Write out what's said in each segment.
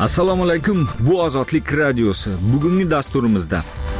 Assalomu alaykum. Bu Ozodlik radiosi. Bugungi dasturimizda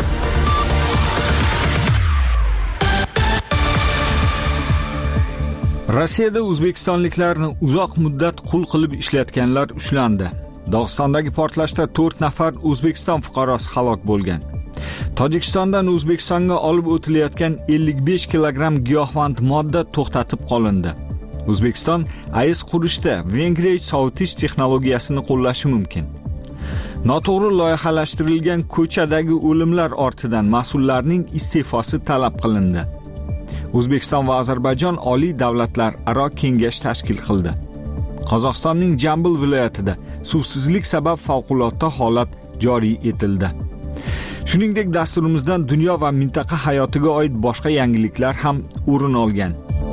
Rossiyada o'zbekistonliklarni uzoq muddat qul qilib ishlatganlar ushlandi. Dog'istondagi portlashda 4 nafar O'zbekiston fuqarosi halok bo'lgan. Tojikistondan O'zbekistonga olib o'tilayotgan 55 kilogramm giyohvand modda to'xtatib qolindi. O'zbekiston AES qurishda Vengriya sovutish texnologiyasini qo'llashi mumkin. Noto'g'ri loyihalashtirilgan ko'chadagi o'limlar ortidan mas'ullarning iste'fosi talab qilindi. O'zbekiston va Ozarbayjon oliy davlatlararo kengash tashkil qildi. Qozog'istonning Jambil viloyatida suvsizlik sabab favqulodda holat joriy etildi. Shuningdek, dasturimizdan dunyo va mintaqa hayotiga oid boshqa yangiliklar ham o'rin olgan.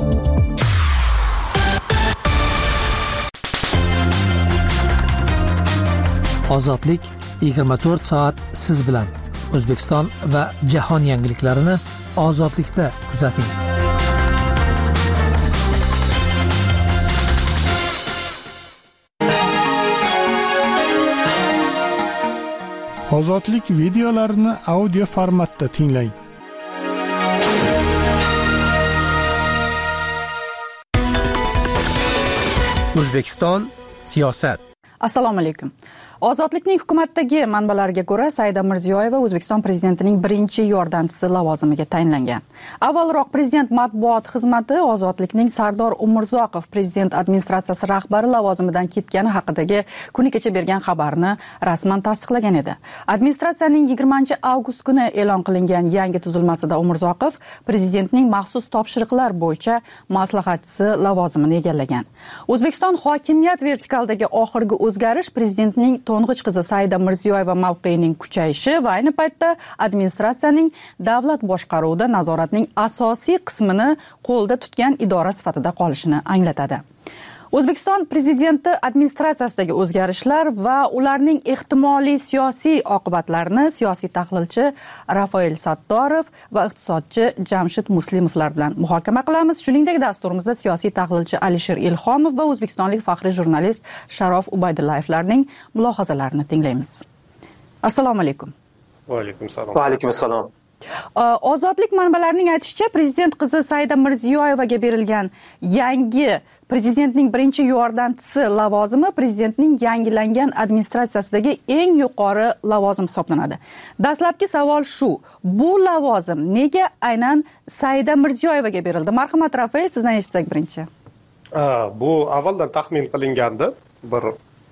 Ozodlik 24 soat siz bilan. O'zbekiston va jahon yangiliklarini Ozodlikda kuzating. Ozodlik videolarini audio formatda tinglang. O'zbekiston siyosat. Assalomu alaykum. Ozodlikning hukumatdagi manbalariga ko'ra Saida Mirziyoyeva O'zbekiston prezidentining birinchi yordamchisi lavozimiga tayinlangan. Avvalroq prezident matbuot xizmati Ozodlikning Sardor Umurzoqov prezident administratsiyasi rahbari lavozimidan ketgani haqidagi kuni kecha bergan xabarni rasman tasdiqlagan edi. Administratsiyaning 20-avgust kuni e'lon qilingan yangi tuzilmasida Umurzoqov prezidentning maxsus topshiriqlar bo'yicha maslahatchisi lavozimini egallagan. O'zbekiston hokimiyat vertikaldagi oxirgi o'zgarish prezidentning to'ng'ich qizi Saida Mirziyoyeva mavqeyining kuchayishi va ayni paytda administratsiyaning davlat boshqaruvida nazoratning asosiy qismini qo'lda tutgan idora sifatida qolishini anglatadi. O'zbekiston prezidenti administratsiyasidagi o'zgarishlar va ularning ehtimoliy siyosiy oqibatlarini siyosiy tahlilchi Rafael Sattorov va iqtisodchi Jamshid Muslimovlar bilan muhokama qilamiz. Shuningdek, dasturimizda siyosiy tahlilchi Alisher Ilhomov va o'zbekistonlik faxriy jurnalist Sharof Ubaydullayevlarning mulohazalarini tinglaymiz. Assalomu alaykum. Va alaykum assalom. Va alaykum assalom. Ozodlik manbalarining aytishicha, prezident qizi Saida Mirziyoyevaga berilgan yangi prezidentning birinchi yordamchisi lavozimi prezidentning yangilangan administratsiyasidagi eng yuqori lavozim hisoblanadi. Dastlabki savol shu: bu lavozim nega aynan Saida Mirziyoyevaga berildi? Marhamat Rafael, sizdan eshitsak birinchi. Bu avvaldan taxmin qilingandi. Bir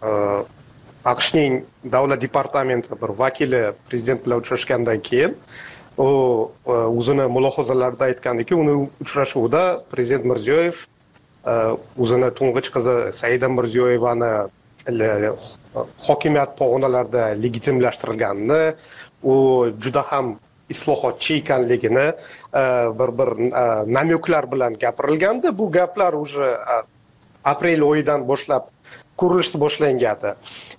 AQShning davlat departamenti bir vakili prezident bilan uchrashgandan keyin u o'zini mulohazalarida aytgandiki, uni uchrashuvda prezident Mirziyoyev o'zini to'ng'ich qizi Saida Mirziyoyevani hokimiyat pog'onalarida legitimlashtirganini, u juda ham islohotchi ekanligini bir namyoklar bilan gapirilgandi. Bu gaplar уже aprel oyidan boshlab ko'rilishni boshlangandi.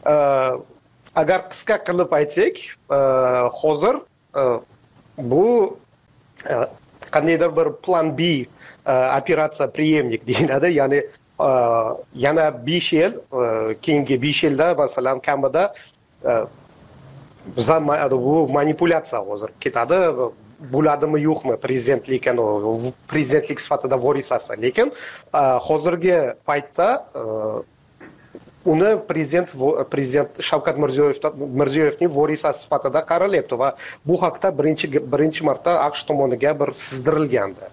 Agar qisqa qilib aytsak, hozir bu qandaydir bir plan B operatsiya preemnik deyiladi, ya'ni yana 5 yil, keyingi 5 yilda masalan kamida bizda bu manipulyatsiya hozir ketadi, bo'ladimi yo'qmi prezidentlik sifatida vorisasi, lekin hozirgi paytda uni prezident Shavkat Mirziyoyevning vorisasi sifatida qaralyapti va bu haqda birinchi marta AQSh tomoniga bir sizdirilgandi.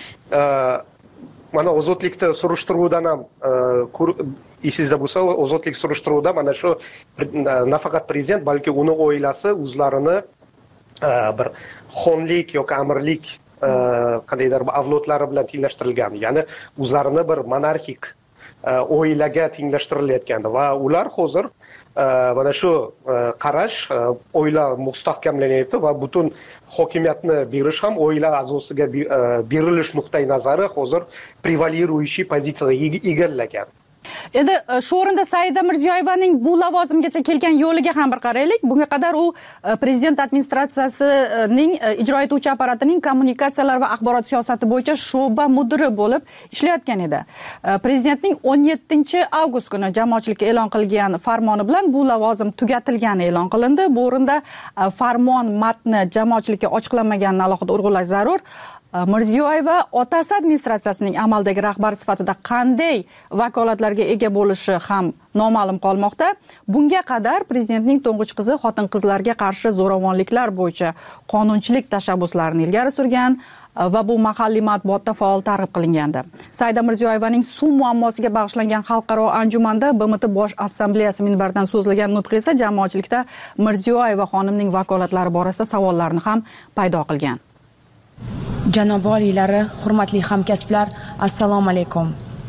Mana Ozodlikda surishtiruvdan ham esingizda bo'lsa, Ozodlik surishtiruvida mana shu nafaqat prezident, balki uni oilasi o'zlarini bir xonlik yoki amirlik qandaydir avlodlari bilan tenglashtirilgan, ya'ni o'zlarini bir monarxik oilaga tenglashtirilgan va ular hozir mana shu qarash oila mustahkamlanyapti va butun hokimiyatni berish ham oila a'zosiga berilish nuqtai nazari hozir prevalирующий pozitsiyaga egallagan. Endi shu o'rinda Saida Mirziyoyevaning bu lavozimgacha kelgan yo'liga ham bir qaraylik. Bunga qadar u prezident administratsiyasining ijro etuvchi apparatining kommunikatsiyalar va axborot siyosati bo'yicha sho'ba mudiri bo'lib ishlayotgan edi. Prezidentning 17-avgust kuni jamoatchilikka e'lon qilgan farmoni bilan bu lavozim tugatilgani e'lon qilindi. Bu o'rinda farmon matni jamoatchilikka ochiqlanmaganini alohida urg'ulash zarur. Mirziyoyeva otasi administratsiyasining amaldagi rahbari sifatida qanday vakolatlarga ega bo'lishi ham noma'lum qolmoqda. Bunga qadar prezidentning to'ng'ich qizi xotin-qizlarga qarshi zo'ravonliklar bo'yicha qonunchilik tashabbuslarini ilgari surgan va bu mahalliy matbuotda faol targ'ib qilingandi. Saida Mirziyoyevaning suv muammosiga bag'ishlangan xalqaro anjumanda BMT bosh assambleyasi minbaridan so'zlagan nutqi esa jamoatchilikda Mirziyoyeva xonimning vakolatlari borasida savollarni ham paydo qilgan. Janob oliylari, hurmatli hamkasblar, assalomu alaykum.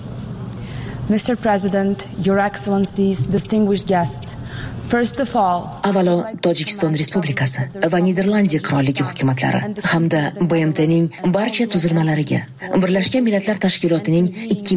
Mr. President, Your Excellencies, distinguished guests. First of all, avvalo Tojikiston Respublikasi va Niderlandiya Qirolligi hukumatlari hamda BMTning barcha tuzilmalariga, Birlashgan Millatlar Tashkilotining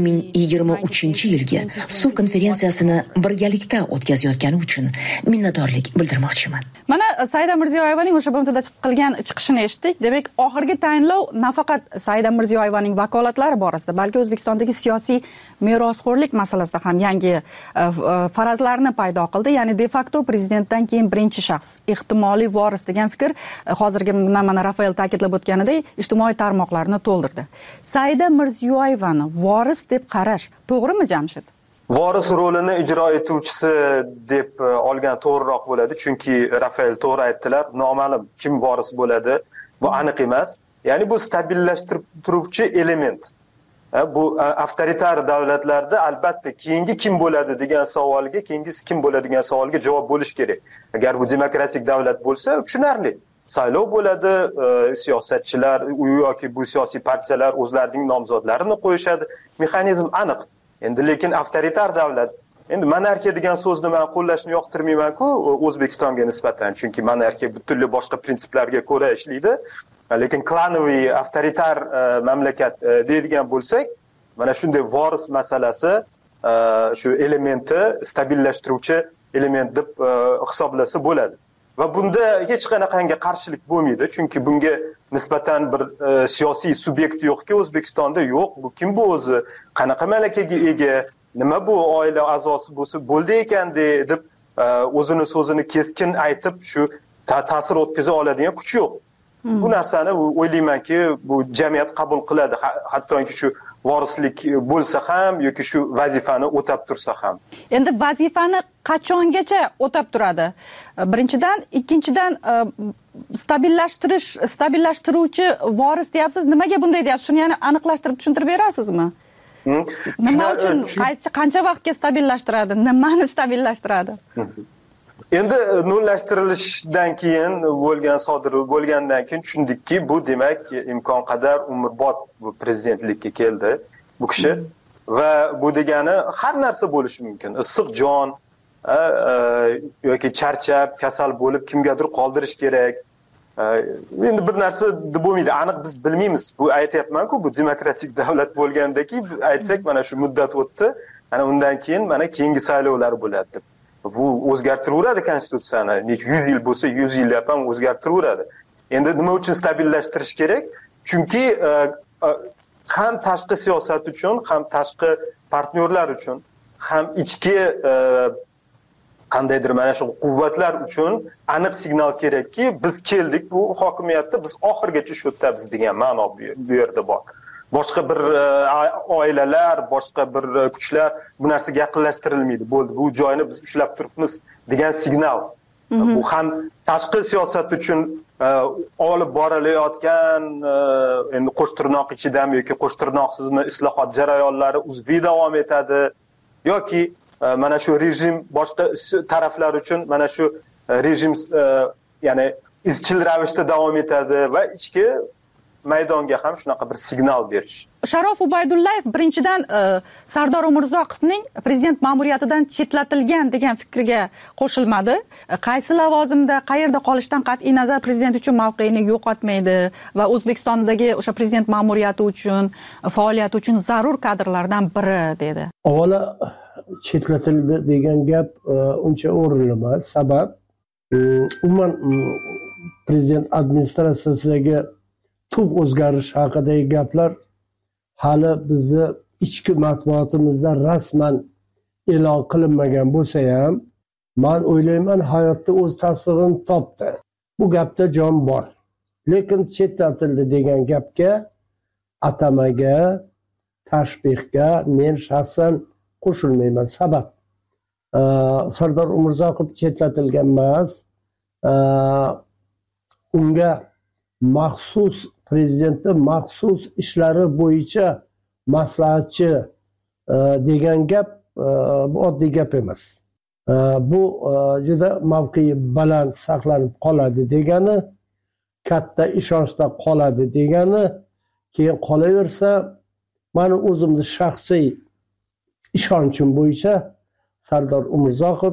2023-yilgi suv konferensiyasini birgalikda o'tkazayotgani uchun minnatdorlik bildirmoqchiman. Mana Saida Mirziyoyevaning o'sha BMTda qilgan chiqishini eshitdik. Demak, oxirgi tayinlov nafaqat Saida Mirziyoyevaning vakolatlari borasida, balki O'zbekistondagi siyosiy merosxo'rlik masalasida ham yangi farazlarni paydo qildi. Ya'ni de facto prezidentdan keyin birinchi shaxs, ehtimoliy voris degan fikr hozirgi mana Rafael ta'kidlab o'tganidek ijtimoiy tarmoqlarni to'ldirdi. Saida Mirziyoyevani voris deb qarash to'g'rimi, Jamshid? Voris rolini ijro etuvchisi deb olgan to'g'riroq bo'ladi, chunki Rafael to'g'ri aytdilar, noma'lum kim voris bo'ladi, bu aniq emas. Ya'ni bu stabilllashtiruvchi element. Bu avtoritar davlatlarda albatta keyingi kim bo'ladi degan savolga, keyingisi kim bo'ladi degan savolga javob bo'lish kerak. Agar bu demokratik davlat bo'lsa, tushunarli. Saylov bo'ladi, siyosatchilar yoki bu siyosiy partiyalar o'zlarining nomzodlarini qo'yishadi. Mexanizm aniq. Endi lekin avtoritar davlat, endi monarxiya degan so'zni men qo'llashni yoqtirmayman-ku O'zbekistonga nisbatan, chunki monarxiya butunlay boshqa prinsiplarga ko'ra ishlaydi. Lekin klanoviy avtoritar mamlakat deydigan bo'lsak, mana shunday voris masalasi shu elementi stabillashtiruvchi element deb hisoblasa bo'ladi. Va bunda hech qanaqangi qarshilik bo'lmaydi, chunki bunga nisbatan bir siyosiy subyekt yo'qki, O'zbekistonda yo'q. Bu kim bu o'zi? Qanaqa malakaga ega? Nima bu oila a'zosi bo'lsa bo'ldi ekan deb o'zini so'zini keskin aytib shu ta'sir o'tkaza oladigan kuch yo'q. Bu narsani o'ylaymanki, bu jamiyat qabul qiladi, hattoki shu vorislik bo'lsa ham yoki shu vazifani o'tab tursa ham. Endi vazifani qachongacha o'tab turadi? Birinchidan, ikkinchidan stabillashtiruvchi voris deyapsiz. Nimaga bunday deyapsiz? Shuni yana aniqlashtirib tushuntirib berasizmi? Nima uchun, qancha vaqtga stabillashtiradi? Nimani stabillashtiradi? Endi nullashtirilishdan keyin sodir bo'lgandan keyin tushundikki, bu demak imkon qadar umrbod bu prezidentlikka keldi bu kishi va bu degani har narsa bo'lishi mumkin. Issiq jon yoki charchab, kasal bo'lib kimgadir qoldirish kerak. Endi bir narsa deb bo'lmaydi, aniq biz bilmaymiz. Bu aytayapman-ku, bu demokratik davlat bo'lgandaki, aytsak mana shu muddat o'tdi, ana undan keyin mana keyingi saylovlar bo'ladi deb. Bu o'zgartiraveradi konstitutsiyani. 100 yil bo'lsa 100 yillab ham o'zgartiraveradi. Endi nima uchun stabillashtirish kerak? Chunki ham tashqi siyosat uchun, ham tashqi partnyorlar uchun, ham ichki qandaydir mana shu quvvatlar uchun aniq signal kerakki, biz keldik bu hokimiyatda, biz oxirgacha shu yerdamiz degan ma'no bu yerda bor. Boshqa bir oilalar, boshqa bir kuchlar bu narsaga yaqinlashtirilmaydi. Bo'ldi, bu joyni biz ushlab turibmiz degan signal. Bu ham tashqi siyosat uchun olib borilayotgan endi qo'shtirnoq ichidami yoki qo'shtirnoqsizmi islohot jarayonlari uzviy davom etadi yoki mana shu rejim boshqa taraflar uchun mana shu rejim ya'ni izchil ravishda davom etadi va ichki maydonga ham shunaqa bir signal berish. Sharof Ubaydullayev birinchidan Sardor Umurzoqovning prezident ma'muriyatidan chetlatilgan degan fikrga qo'shilmadi. Qaysi lavozimda, qayerda qolishidan qat'iy nazar prezident uchun mavqeini yo'qotmaydi va O'zbekistondagi o'sha prezident ma'muriyati uchun, faoliyati uchun zarur kadrlardan biri dedi. Avvalo chetlatildi degan gap uncha o'rinli emas. Sabab umuman prezident administratsiyasidagi tub o'zgarish haqidagi gaplar hali bizni ichki matbuotimizda rasman e'lon qilinmagan bo'lsa ham, men o'ylayman hayotda o'z tasdig'ini topdi. Bu gapda jon bor. Lekin chetlatildi degan gapga, atamaga, tashbihga men shaxsan qo'shilmayman. Sabab Sardor Umurzoqov chetlatilgan emas, unga maxsus prezidentni maxsus ishlari bo'yicha maslahatchi degan gap bu oddiy gap emas. Bu juda mavqei baland saqlanib qoladi degani, katta ishonchda qoladi degani, keyin qolaversa, meni o'zimni shaxsiy ishonchim bo'yicha Sardor Umurzoqov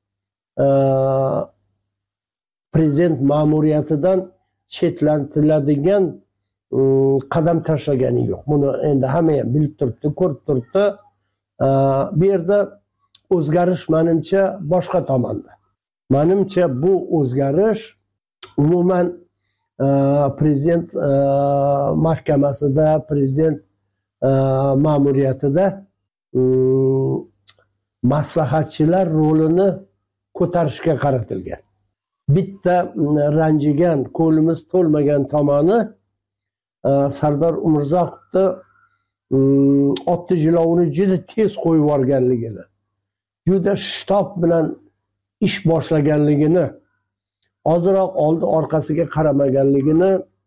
prezident ma'muriyatidan chetlatiladigan qadam tashlagani yo'q. Buni endi hamma ham bilib turibdi, ko'rib turibdi. Bu yerda o'zgarish menimcha boshqa tomonda. Menimcha bu o'zgarish umuman prezident mahkamasida, prezident ma'muriyatida maslahatchilar rolini ko'tarishga qaratilgan. Bitta ranjigan, ko'limiz to'lmagan tomoni Sardor Umurzoqovni otni jilovini juda tez qo'yib yuborganligini, juda shitob bilan ish boshlaganligini, ozroq oldi orqasiga qaramaganligini,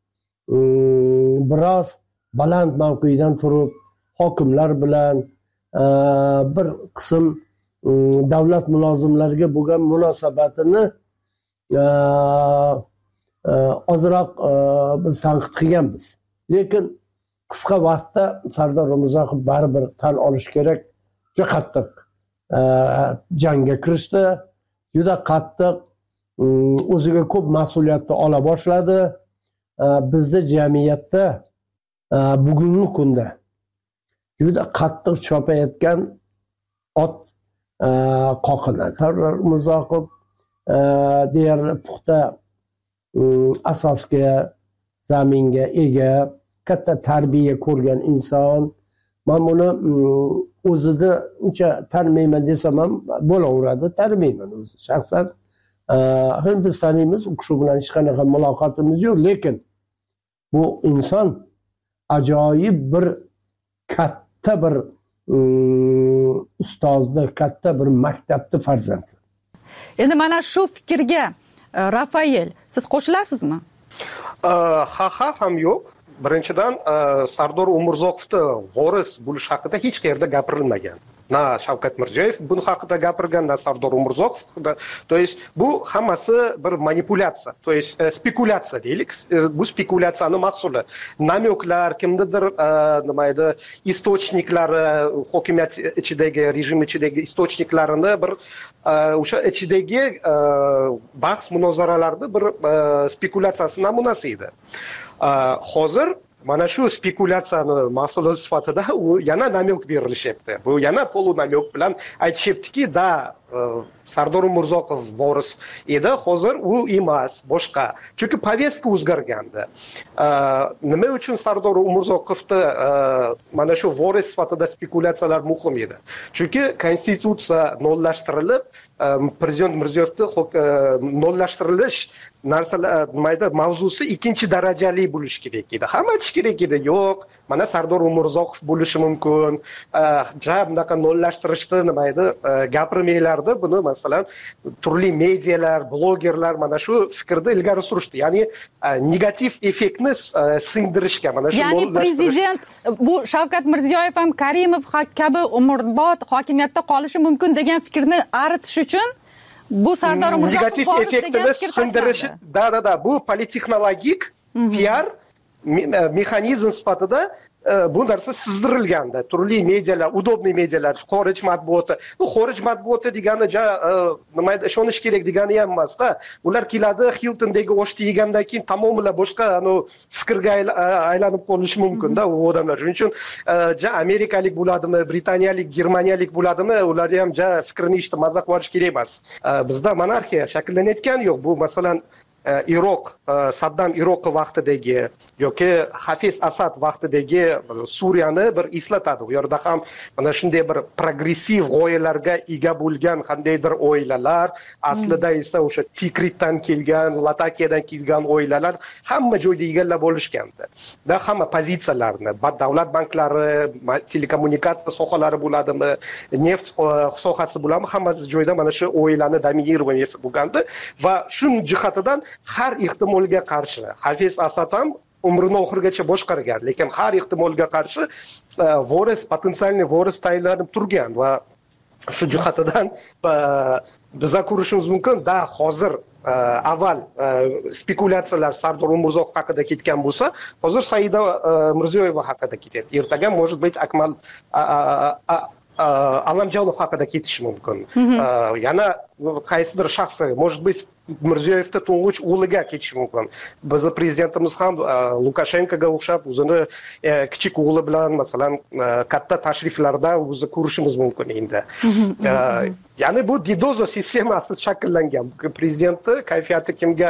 biroz baland mavqedan turib hokimlar bilan bir qism davlat mulozimlariga bo'lgan munosabatini ozroq biz tanqid qilganmiz. Lekin qisqa vaqtda Sardor Umurzoqov baribir tan olish kerak, juda qattiq jangga kirishdi, juda qattiq o'ziga ko'p mas'uliyatni ola boshladi. Bizda jamiyatda bugungi kunda juda qattiq chopayotgan ot qoqinadi. Sardor Umurzoqov deyarli puxta asosga, zaminga ega, katta tarbiya ko'rgan inson. Men buni o'zida uncha tanimayman desam ham bo'laveradi, tanimayman o'zi shaxsan. Biz taniymiz, u kishi bilan hech qanaqa muloqotimiz yo'q, lekin bu inson ajoyib bir katta bir ustozni, katta bir maktabni farzandi. Endi mana shu fikrga Rafael, siz qo'shilasizmi? Ha ham yo'q. Birinchidan Sardor Umurzoqovni voris bo'lish haqida hech qayerda gapirilmagan. Na Shavkat Mirziyoyev buni haqida gapirgan, na Sardor Umurzoqov. To есть bu hammasi bir manipulyatsiya, to есть spekulatsiya deylik. Bu spekulatsiyaning mahsuli. Namyoklar, kimnidir nima edi, istochniklari, hokimiyat ichidagi, rejim ichidagi istochniklarini bir o'sha ichidagi bahs munozaralarning bir spekulatsiyasi namunasi edi. Hozir mana shu spekulatsiyani mahsuli sifatida u yana namyok berilishyapti. Bu yana polu namyok bilan aytishyaptiki, da Sardor Umurzoqov voris edi, hozir u emas, boshqa. Chunki повестка o'zgargandi. Nima uchun Sardor Umurzoqovni mana shu voris sifatida spekulatsiyalar muhim edi? Chunki konstitutsiya nollashtirilib, prezident Mirziyoyevni nollashtirilish narsalar mayda mavzusi ikkinchi darajali bo'lishi kerak edi. Hamma aytish kerak edi, yo'q, mana Sardor Umurzoqov bo'lishi mumkin. Bunaqa nollashtirishni nima edi, gapirmaylardi. Buni masalan turli medialar, blogerlar mana shu fikrni ilgari surishdi. Ya'ni negativ effektni singdirishga mana shu ya'ni prezident bu Shavkat Mirziyoyev ham Karimov kabi umrbod hokimiyatda qolishi mumkin degan fikrni aritish uchun bu Sardor Umurzoqov negativ effektini singdirishi, bu politexnologik PR mexanizm sifatida bu narsa sizdirilganda turli medialar, udobniy medialar, xorij matbuoti. Bu xorij matbuoti degani nima ishonish kerak degani ham emasda. Ular keladi Hiltondagi oshni yegandan keyin tamomila boshqa fikrga aylanib qolishi mumkin-da u odamlar. Shuning uchun amerikalik bo'ladimi, britaniyalik, germaniyalik bo'ladimi, ular ham fikrini eshitib mazza qilish kerak emas. Bizda monarxiya shakllanayotgani yo'q. Bu masalan Iroq, Saddam Iroq vaqtidagi yoki Hafiz Asad vaqtidagi Suriyani bir eslatadi. U yerda ham mana shunday bir progressiv g'oyalarga ega bo'lgan qandaydir oilalar, aslida esa o'sha Tikritdan kelgan, Latakiyadan kelgan oilalar hamma joyda egallab olishgandi. Da hamma pozitsiyalarni, davlat banklari, telekommunikatsiya sohalari bo'ladimi, neft sohasi bo'ladimi, hammasi joyda mana shu oilani dominirovaniyasi bo'lgandi va shu jihatidan har ehtimolga qarshi Hafiz Asad ham umrini oxirigacha boshqargan, lekin har ehtimolga qarshi potensialniy voris tayinlanib turgan va shu jihatidan biza ko'rishimiz mumkin. Hozir avval spekulatsiyalar Sardor Umurzoqov haqida ketgan bo'lsa, hozir Saida Mirziyoyeva haqida ketyapti. Ertaga может быть Akmal Allamjonov haqida ketishi mumkin. Yana qaysidir shaxs, может быть Mirziyoyevda to'ng'ich o'g'liga ketishi mumkin. Bizni prezidentimiz ham Lukashenkoga o'xshab o'zini kichik o'g'li bilan masalan katta tashriflarda o'zi ko'rishimiz mumkin endi. Ya'ni bu didozo sistemasi shakllangan. Prezidentni kayfiyati kimga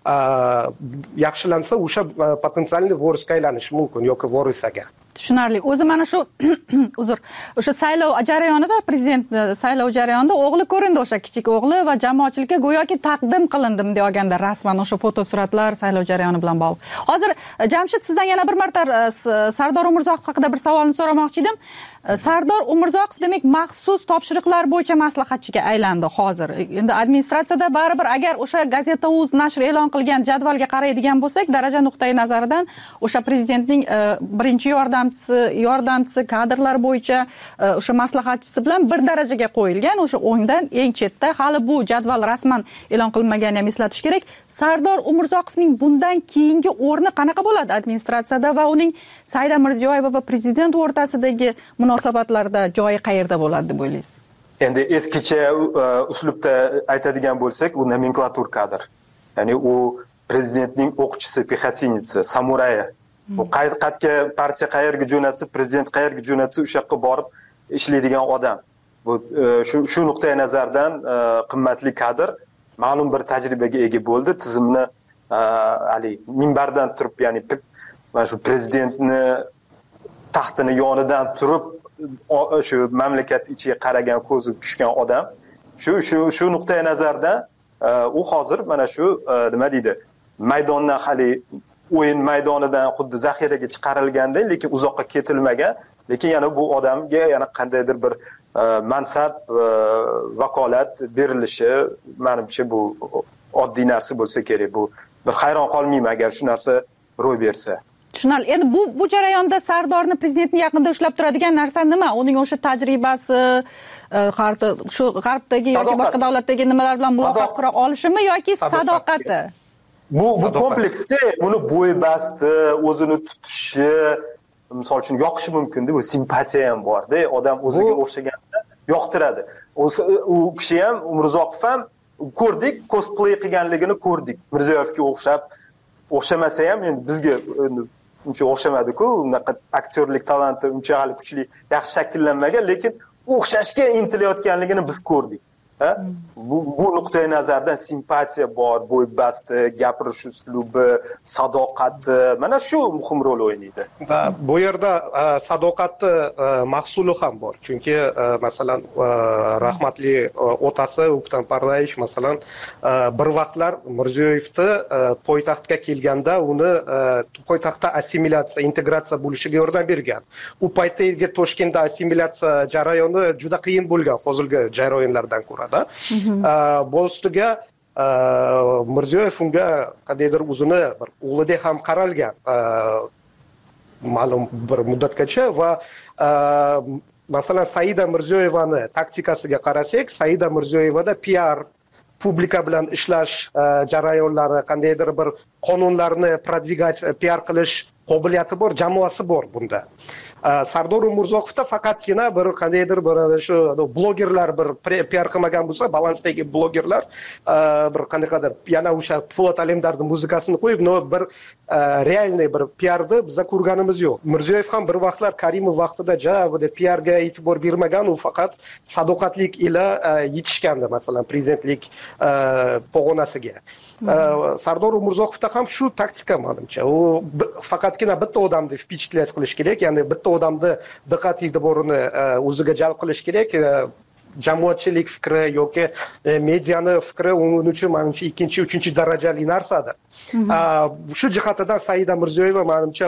yaxshilansa o'sha potensialniy vorisga aylanishi mumkin yoki vorisaga. Tushunarli. O'zi mana shu o'sha saylov jarayonida, prezident saylov jarayonida o'g'li ko'rindi, o'sha kichik o'g'li va jamoatchilikka go'yoki taqdim qilindim deganda rasman o'sha fotosuratlar saylov jarayoni bilan bog'liq. Hozir Jamshid, sizdan yana bir marta Sardor Umurzoqov haqida bir savolni so'ramoqchi edim. Sardor Umurzoqov demak maxsus topshiriqlar bo'yicha maslahatchiga aylandi hozir. Endi administratsiyada baribir agar o'sha Gazeta.uz nashr e'lon qilgan jadvalga qaraydigan bo'lsak, daraja nuqtai nazaridan o'sha prezidentning birinchi yordamchisi kadrlar bo'yicha o'sha maslahatchisi bilan bir darajaga qo'yilgan, o'sha o'ngdan eng chetda. Hali bu jadval rasman e'lon qilinmaganini ham eslatish kerak. Sardor Umurzoqovning bundan keyingi o'rni qanaqa bo'ladi administratsiyada va uning Saida Mirziyoyeva va prezident o'rtasidagi munosabatlarda joyi qayerda bo'ladi deb o'ylaysiz? Endi eskicha uslubda aytadigan bo'lsak, u nomenklatur kadr. Ya'ni u prezidentning o'qchisi, pexotинница, samuraya. U qayerga partiya qayerga jo'natsa, prezident qayerga jo'natsa, o'sha yoqqa borib ishlaydigan odam. Bu shu nuqtai nazardan qimmatli kadr, ma'lum bir tajribaga ega bo'ldi. Tizimni minbardan turib, ya'ni mana shu prezidentni taxtini yonidan turib shu mamlakat ichiga qaragan, ko'zi tushgan odam. Shu nuqtai nazardan u hozir mana shu nima deydi, maydondan hali o'yin maydonidan xuddi zaxiraga chiqarilganda, lekin uzoqqa ketilmagan, lekin yana bu odamga yana qandaydir bir mansab, vakolat berilishi, menimcha bu oddiy narsa bo'lsa kerak. Bu bir hayron qolmayman agar shu narsa ro'y bersa. Tushunarli. Endi bu jarayonda Sardorni prezidentni yaqinda ushlab turadigan narsa nima? Uning o'sha tajribasi, shu g'arbdagi yoki boshqa davlatdagi nimalar bilan muloqot qura olishimi yoki sadoqati? Bu kompleksda uni bo'ybasti, o'zini tutishi, misol uchun yoqishi mumkin-da, bu simpatiya ham bor-da, odam o'ziga o'xshaganda yoqtiradi. U kishi ham, Umurzoqov ham ko'rdik, cosplay qilganligini ko'rdik. Mirziyoyevga o'xshamasa ham endi bizga uncha o'xshamadi-ku, unaqa aktyorlik talanti unchalik kuchli, yaxshi shakllanmagan, lekin o'xshashga intilayotganligini biz ko'rdik. Bu nuqtai nazardan simpatiya bor, bo'ybasti, gapirish uslubi, sadoqati, mana shu muhim rol o'ynaydi. Va bu yerda sadoqatni mahsuli ham bor. Chunki masalan rahmatli otasi O'ktam Pardayev masalan bir vaqtlar Mirziyoyevni poytaxtga kelganda uni poytaxtda assimilyatsiya, integratsiya bo'lishiga yordam bergan. U paytdagi Toshkentda assimilyatsiya jarayoni juda qiyin bo'lgan hozirgi jarayonlardan ko'ra. Bu ustiga Mirziyoyev unga qandaydir o'zini bir o'g'lidek ham qaralgan ma'lum bir muddatgacha va masalan Saida Mirziyoyevani taktikasiga qarasak, Saida Mirziyoyevada PR, publika bilan ishlash jarayonlari, qandaydir bir qonunlarni prodvigat, PR qilish qobiliyati bor, jamoasi bor bunda. Sardor Umurzoqovda faqatgina bir qandaydir bir shu blogerlar bir PR qilmagan bo'lsa, balansdagi blogerlar bir qandaydir yana o'sha Po'lat Alemdarning muzikasini qo'yib, bir realniy bir PRni biza ko'rganimiz yo'q. Mirziyoyev ham bir vaqtlar Karimov vaqtida PRga e'tibor bermagan, u faqat sadoqatlik ila yetishgandi, masalan, prezidentlik pog'onasiga. Sardor Umurzoqovda ham shu taktika menimcha. U faqatgina bitta odamni впечатлять qilish kerak, ya'ni bitta odamni diqqat e'tiborini o'ziga jalb qilish kerak. Jamoatchilik fikri yoki mediani fikri uning uchun menimcha ikkinchi, uchinchi darajali narsadir. Shu jihatidan Saida Mirziyoyeva menimcha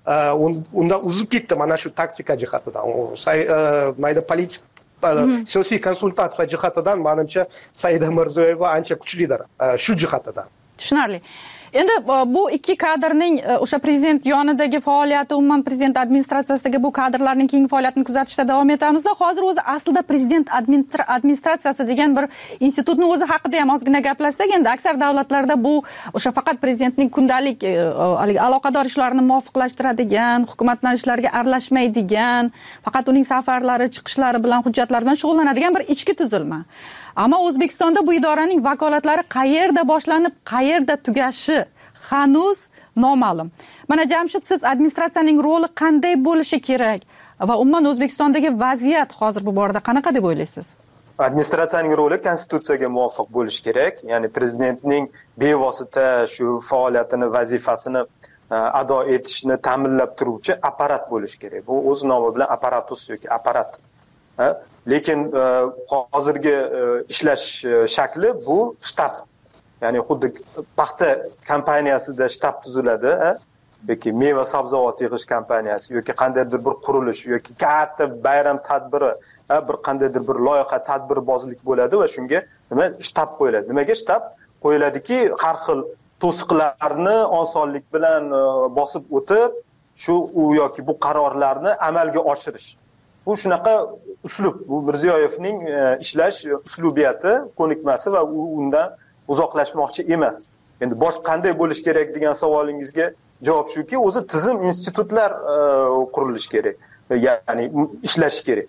undan uzib ketdi mana shu taktika jihatidan. Mayda politik siyosiy konsultatsiya jihatidan menimcha Saida Mirziyoyeva ancha kuchlidir shu jihatidan. Tushunarli. Endi bu ikki kadrning o'sha prezident yonidagi faoliyati, umuman prezident administratsiyasidagi bu kadrlarning keyingi faoliyatini kuzatishda davom etamiz. Hozir o'zi aslida prezident administratsiyasi degan bir institutning o'zi haqida ham ozgina gaplashsak, endi aksar davlatlarda bu o'sha faqat prezidentning kundalik aloqador ishlarini muvofiqlashtiradigan, hukumatning ishlariga aralashmaydigan, faqat uning safarlari, chiqishlari bilan, hujjatlar bilan shug'ullanadigan bir ichki tuzilma. Ammo O'zbekistonda bu idoraning vakolatlari qayerda boshlanib, qayerda tugashi hanuz noma'lum. Mana Jamshid, siz administratsiyaning roli qanday bo'lishi kerak va umuman O'zbekistondagi vaziyat hozir bu borada qanaqa deb o'ylaysiz? Administratsiyaning roli konstitutsiyaga muvofiq bo'lishi kerak. Ya'ni prezidentning bevosita shu faoliyatini, vazifasini ado etishni ta'minlab turuvchi apparat bo'lishi kerak. Bu o'z nomi bilan apparatus yoki apparat. Lekin hozirgi ishlash shakli bu shtab. Ya'ni xuddi paxta kompaniyasida shtab tuziladi, yoki meva sabzavot yig'ish kompaniyasi yoki qandaydir bir qurilish yoki katta bayram tadbiri, bir qandaydir bir loyiha tadbirbozlik bo'ladi va shunga nima shtab qo'yiladi. Nimaga shtab qo'yiladiki, har xil to'siqlarni osonlik bilan bosib o'tib, shu u yoki bu qarorlarni amalga oshirish. Bu shunaqa uslub, bu Mirziyoyevning ishlash uslubiyati, ko'nikmasi va undan uzoqlashmoqchi emas. Endi bosh qanday bo'lish kerak degan savolingizga javob shuki, o'zi tizim, institutlar qurilishi kerak, ya'ni ishlash kerak.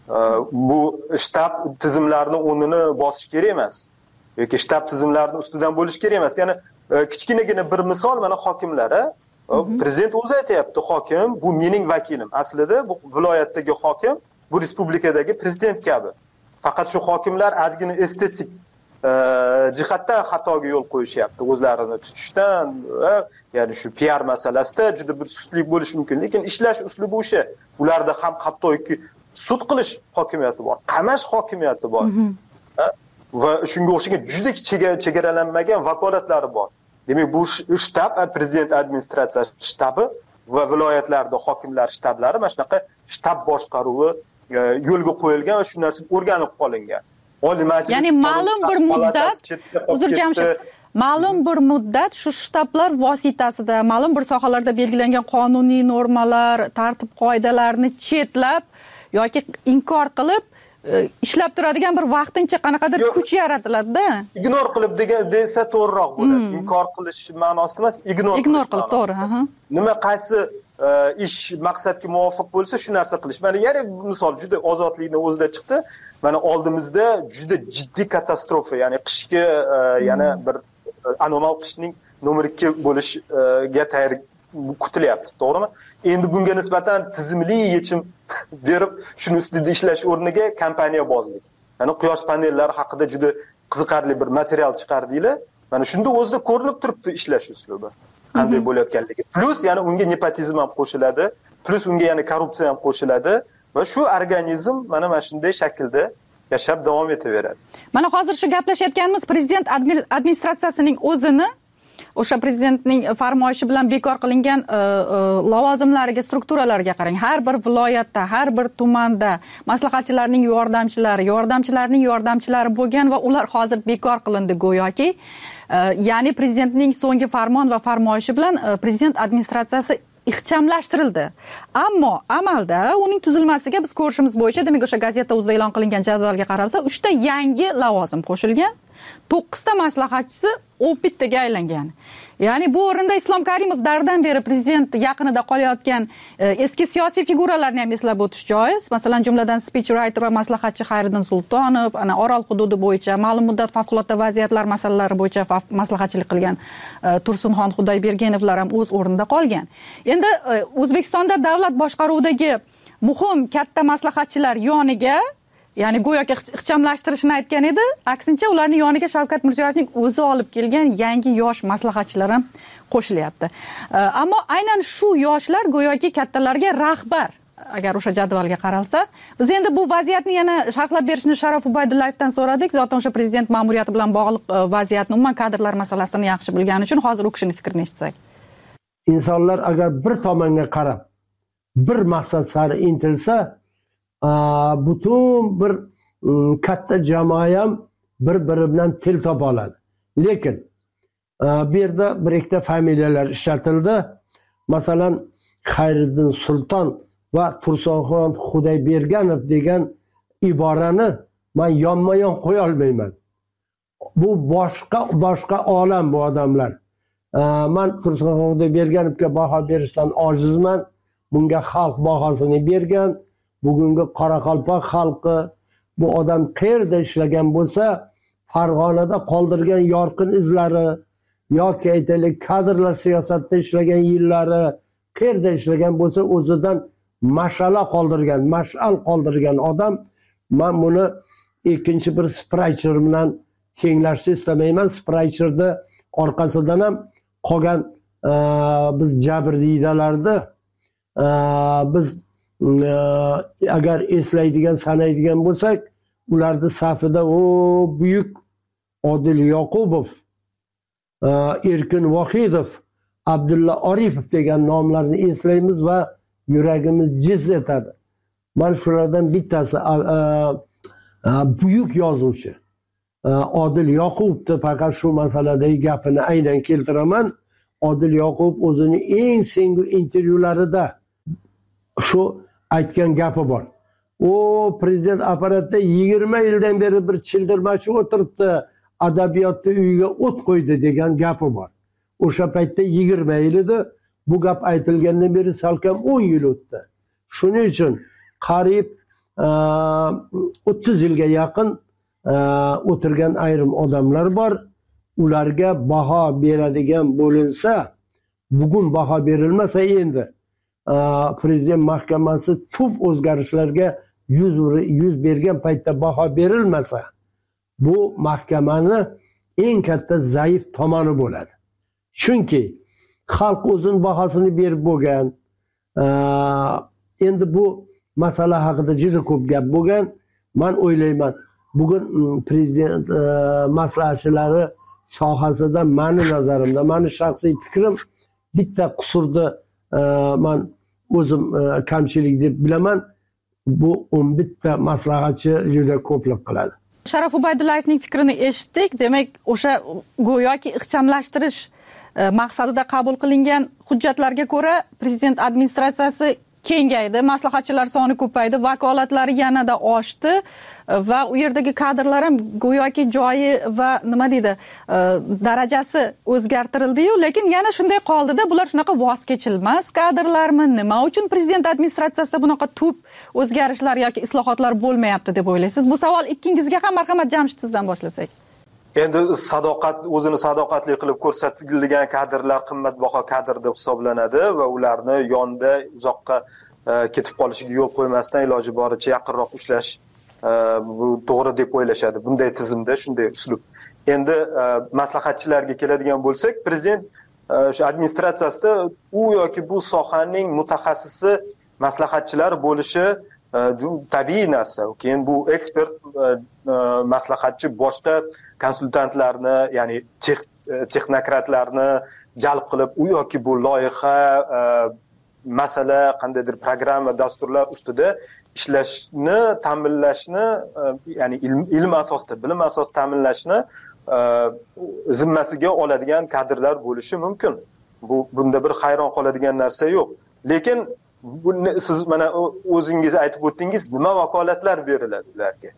Bu shtab tizimlarni o'rnini bosish kerak emas yoki shtab tizimlarni ustidan bo'lish kerak emas. Ya'ni kichkinagina bir misol, mana hokimlar, prezident o'zi aytayapti, hokim bu mening vakilim. Aslida bu viloyatdagi hokim bu respublikadagi prezident kabi. Faqat shu hokimlar ozgina estetik jihatdan xatoga yo'l qo'yishyapti, o'zlarini tutishdan, ya'ni shu PR masalasida juda bir sustlik bo'lishi mumkin, lekin ishlash uslubi o'sha. Ularda ham hattoki sud qilish hokimiyati bor, qamash hokimiyati bor. Va shunga o'xshagan juda chegaralanmagan vakolatlari bor. Demak, bu shtab, prezident administratsiyasi shtabi va viloyatlarda hokimlar shtablari mana shunaqa shtab boshqaruvi yo'lga qo'yilgan va shu narsa o'rganib qolingan. Oliy Majlis, ya'ni ma'lum bir muddat, uzr Jamshid, ma'lum bir muddat shu shtablar vositasida ma'lum bir sohalarda belgilangan qonuniy normalar, tartib qoidalarni chetlab yoki inkor qilib ishlab turadigan bir vaqtincha qanaqadir kuch yaratiladi-da. Ignor qilib desa to'g'riroq bo'ladi. Inkor qilish ma'nosida emas, ignor qilib, to'g'ri, Nima qaysi ish maqsadga muvofiq bo'lsa shu narsa qilish. Mana yana misol juda ozodlikni o'zida chiqdi. Mana oldimizda juda jiddiy katastrofa, ya'ni qishki yana bir anomal qishning nomer 2 bo'lishga tayyor kutilyapti, to'g'rimi? Endi bunga nisbatan tizimli yechim berib, shuni ustida ishlash o'rniga kompaniyabozlik. Ya'ni quyosh panellari haqida juda qiziqarli bir material chiqardinglar. Mana shunda o'zida ko'rinib turibdi ishlash uslubi qanday bo'layotganligi. Plus yana unga nepotizm ham qo'shiladi, plus unga yana korrupsiya ham qo'shiladi va shu organizm mana shunday shaklda yashab davom etaveradi. Mana hozir shu gaplashayotganimiz prezident administratsiyasining o'zini o'sha prezidentning farmoyishi bilan bekor qilingan lavozimlariga, strukturalarga qarang. Har bir viloyatda, har bir tumanda maslahatchilarning yordamchilari bo'lgan va ular hozir bekor qilindi go'yoki. Ya'ni prezidentning so'nggi farmon va farmoyishi bilan prezident administratsiyasi ixchamlashtirildi. Ammo amalda uning tuzilmasiga biz ko'rishimiz bo'yicha, demak o'sha gazeta o'zida e'lon qilingan jadvalga qaralsa, 3 ta yangi lavozim qo'shilgan. 9 ta maslahatchisi bittaga aylangan. Ya'ni bu o'rinda Islom Karimov dardan beri prezident yaqinida qolayotgan eski siyosiy figuralarni ham eslab o'tish joiz. Masalan, jumladan speech writer va maslahatchi Xayriddin Sultonov, ana Orol hududi bo'yicha ma'lum muddat favqulodda vaziyatlar masalalari bo'yicha maslahatchilik qilgan Tursunxon Xudoybergenovlar ham o'z o'rnida qolgan. Endi O'zbekistonda davlat boshqaruvidagi muhim katta maslahatchilar yoniga, ya'ni go'yoki ixchamlashtirishni aytgan edi, aksincha ularning yoniga Shavkat Mirziyoyevning o'zi olib kelgan yangi yosh maslahatchilar ham qo'shilyapti. Ammo aynan shu yoshlar go'yoki kattalarga rahbar, agar o'sha jadvalga qaralsa. Biz endi bu vaziyatni yana sharhlab berishni Sharof Ubaydullayevdan so'radik. Zotan o'sha prezident ma'muriyati bilan bog'liq vaziyatni, umuman kadrlar masalasini yaxshi bilgani uchun hozir u kishining fikrini eshitsak. Insonlar agar bir tomonga qarab, bir maqsad sari intilsa, butun bir katta jamoa ham bir-biri bilan til topa oladi. Lekin bu yerda bir ikkita familiyalar ishlatildi. Masalan, Xayriddin Sulton va Tursunxon Xudoyberganov degan iborani men yonma-yon qo'ya olmayman. Bu boshqa olam bu odamlar. Men Tursunxon Xudoyberganovga baho berishdan ojizman. Bunga xalq bahosini bergan. Bugungi Qoraqalpoq xalqi bu odam qayerda ishlagan bo'lsa, Farg'onada qoldirgan yorqin izlari yoki aytaylik kadrlar siyosatda ishlagan yillari qayerda ishlagan bo'lsa, o'zidan mash'al qoldirgan odam. Men buni ikkinchi bir spraycher bilan tenglashni istamayman. Spraycherda orqasidan ham qolgan biz jabrdiydalarni biz agar eslaydigan, sanaydigan bo'lsak, ularni safida buyuk Odil Yoqubov, Erkin Vohidov, Abdulla Oripov degan nomlarni eslaymiz va yuragimiz jiz etadi. Men shulardan bittasi buyuk yozuvchi Odil Yoqubovni faqat shu masaladagi gapini aynan keltiraman. Odil Yoqubov o'zining eng so'nggi intervyularida shu aytgan gapi bor. Prezident apparatida 20 yildan beri bir childirmachi o'tiribdi, adabiyotni uyiga o't qo'ydi degan gapi bor. O'sha paytda 20 yil edi. Bu gap aytilgandan beri salkam 10 yil o'tdi. Shuning uchun qariyb 30 yilga yaqin o'tirgan ayrim odamlar bor. Ularga baho beradigan bo'linsa, bugun baho berilmasa endi Prezident Mahkamasi tub o'zgarishlarga yuz bergan paytda baho berilmasa, bu mahkamani eng katta zaif tomoni bo'ladi. Chunki xalq o'zining bahosini berib bo'lgan. Endi bu masala haqida juda ko'p gap bo'lgan. Men o'ylayman, bugun prezident maslahatchilari sohasida meni nazarimda, meni shaxsiy fikrim, bitta qusurni men o'zim kamchilik deb bilaman. Bu 11 ta maslahatchi juda ko'plik qiladi. Sharof Ubaydullayevning fikrini eshitdik. Demak, o'sha go'yoki ixchamlashtirish maqsadida qabul qilingan hujjatlarga ko'ra prezident administratsiyasi kengaydi, maslahatchilar soni ko'paydi, vakolatlari yanada oshdi va u yerdagi kadrlar ham go'yoki joyi va nima deydi, darajasi o'zgartirildi-yu, lekin yana shunday qoldi-da, bular shunaqa voz kechilmas kadrlarmi? Nima uchun prezident administratsiyasida bunaqa tub o'zgarishlar yoki islohotlar bo'lmayapti deb o'ylaysiz? Bu savol ikkingizga ham, marhamat, Jamshid sizdan boshlasak. Endi o'zini sadoqatli qilib ko'rsatilgan kadrlar qimmatbaho kadr deb hisoblanadi va ularni yonda uzoqqa ketib qolishiga yo'l qo'ymasdan iloji boricha yaqinroq ushlash bu to'g'ri deb o'ylashadi. Bunday tizimda shunday uslub. Endi maslahatchilarga keladigan bo'lsak, prezident shu administratsiyasida u yoki bu sohaning mutaxassisi maslahatchilar bo'lishi tabiiy narsa. Keyin bu ekspert maslahatchi boshqa konsultantlarni, ya'ni texnokratlarni jalb qilib, u yoki bu loyiha, masala, qandaydir programma, dasturlar ustida ishlashni, ta'minlashni, ya'ni ilm asosida, bilim asosida ta'minlashni zimmasiga oladigan kadrlar bo'lishi mumkin. Bunda bir hayron qoladigan narsa yo'q. Lekin siz mana o'zingiz aytib o'tdingiz, nima vakolatlar beriladi ularga?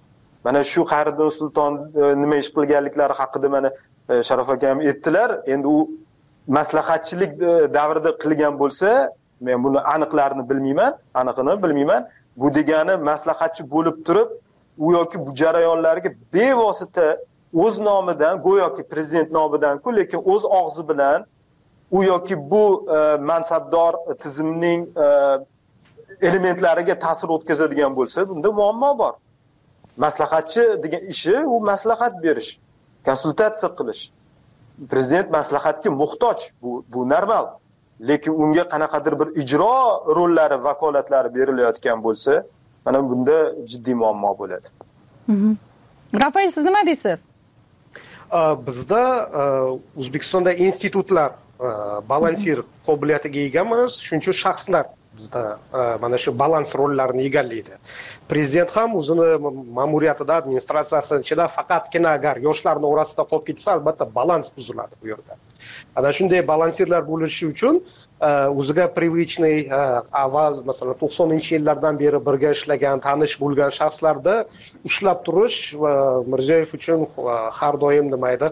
Mana shu Xayriddin Sulton nima ish qilganliklari haqida mana Sharof akam aytdilar. Endi u maslahatchilik davrida qilgan bo'lsa, men buni aniqlarini bilmayman. Bu degani maslahatchi bo'lib turib, u yoki bu jarayonlarga bevosita o'z nomidan, go'yoki prezident nomidan-ku, lekin o'z og'zi bilan u yoki bu mansabdor tizimning elementlariga ta'sir o'tkazadigan bo'lsa, bunda muammo bor. Maslahatchi degan ishi u maslahat berish, konsultatsiya qilish. Prezident maslahatga muhtoj, bu normal. Lekin unga qanaqadir bir ijro rollari, vakolatlari berilayotgan bo'lsa, mana bunda jiddiy muammo bo'ladi. Rafael, siz nima deysiz? Bizda O'zbekistonda institutlar balansir qobiliyatiga egamiz, shuning uchun shaxslar bizda mana shu balans rollarini egallaydi. Prezident ham o'zini ma'muriyatida, administratsiyasi ichida faqatgina agar yoshlarning orasida qolib ketsa, albatta balans buziladi bu yerda. Ana shunday balansirlar bo'lishi uchun o'ziga привычный avval masalan 90-yillardan beri birga ishlagan, tanish bo'lgan shaxslarda ushlab turish Mirziyoyev uchun har doim nima edi,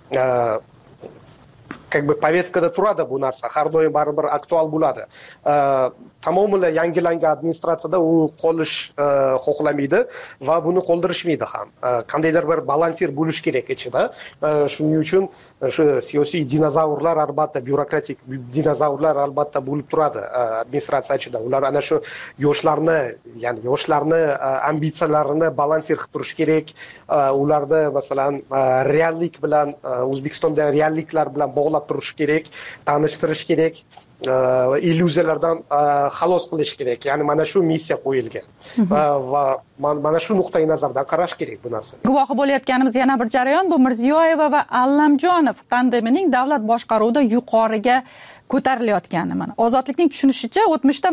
как бы повесткада turadi bu narsa, har doim baribir aktual bo'ladi. Tamomila yangilangan administratsiyada u qolish xohlamaydi va buni qoldirishmaydi ham. Qandaydir bir balansir bo'lish kerak ichida. Shuning uchun shu siyosiy dinozavrlar, albatta byurokratik dinozavrlar albatta bo'lib turadi administratsiya ichida. Ular ana shu yoshlarni ambitsiyalarini balansir qilib turish kerak. Ularni masalan reallik bilan, O'zbekistonda realliklar bilan bog'lab turish kerak, tanishtirish kerak. Illyuziyalardan xalos qilish kerak. Ya'ni mana shu missiya qo'yilgan. Va mana shu nuqtai nazardan qarash kerak bu narsa. Guvohi bo'layotganimiz yana bir jarayon bu Mirziyoyeva va Allamjonov tandemining davlat boshqaruvida yuqoriga ko'tarilayotgani. Mana Ozodlikning tushunishicha, o'tmishda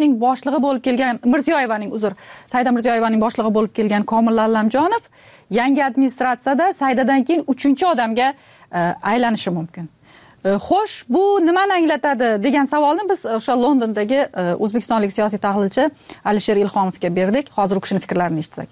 Saida Mirziyoyevaning boshlig'i bo'lib kelgan Komil Allamjonov yangi administratsiyada Saidadan keyin 3-odamga aylanishi mumkin. Xo'sh, bu nimani anglatadi degan savolni biz o'sha Londondagi o'zbekistonlik siyosiy tahlilchi Alisher Ilhomovga berdik. Hozir u kishining fikrlarini eshitsak.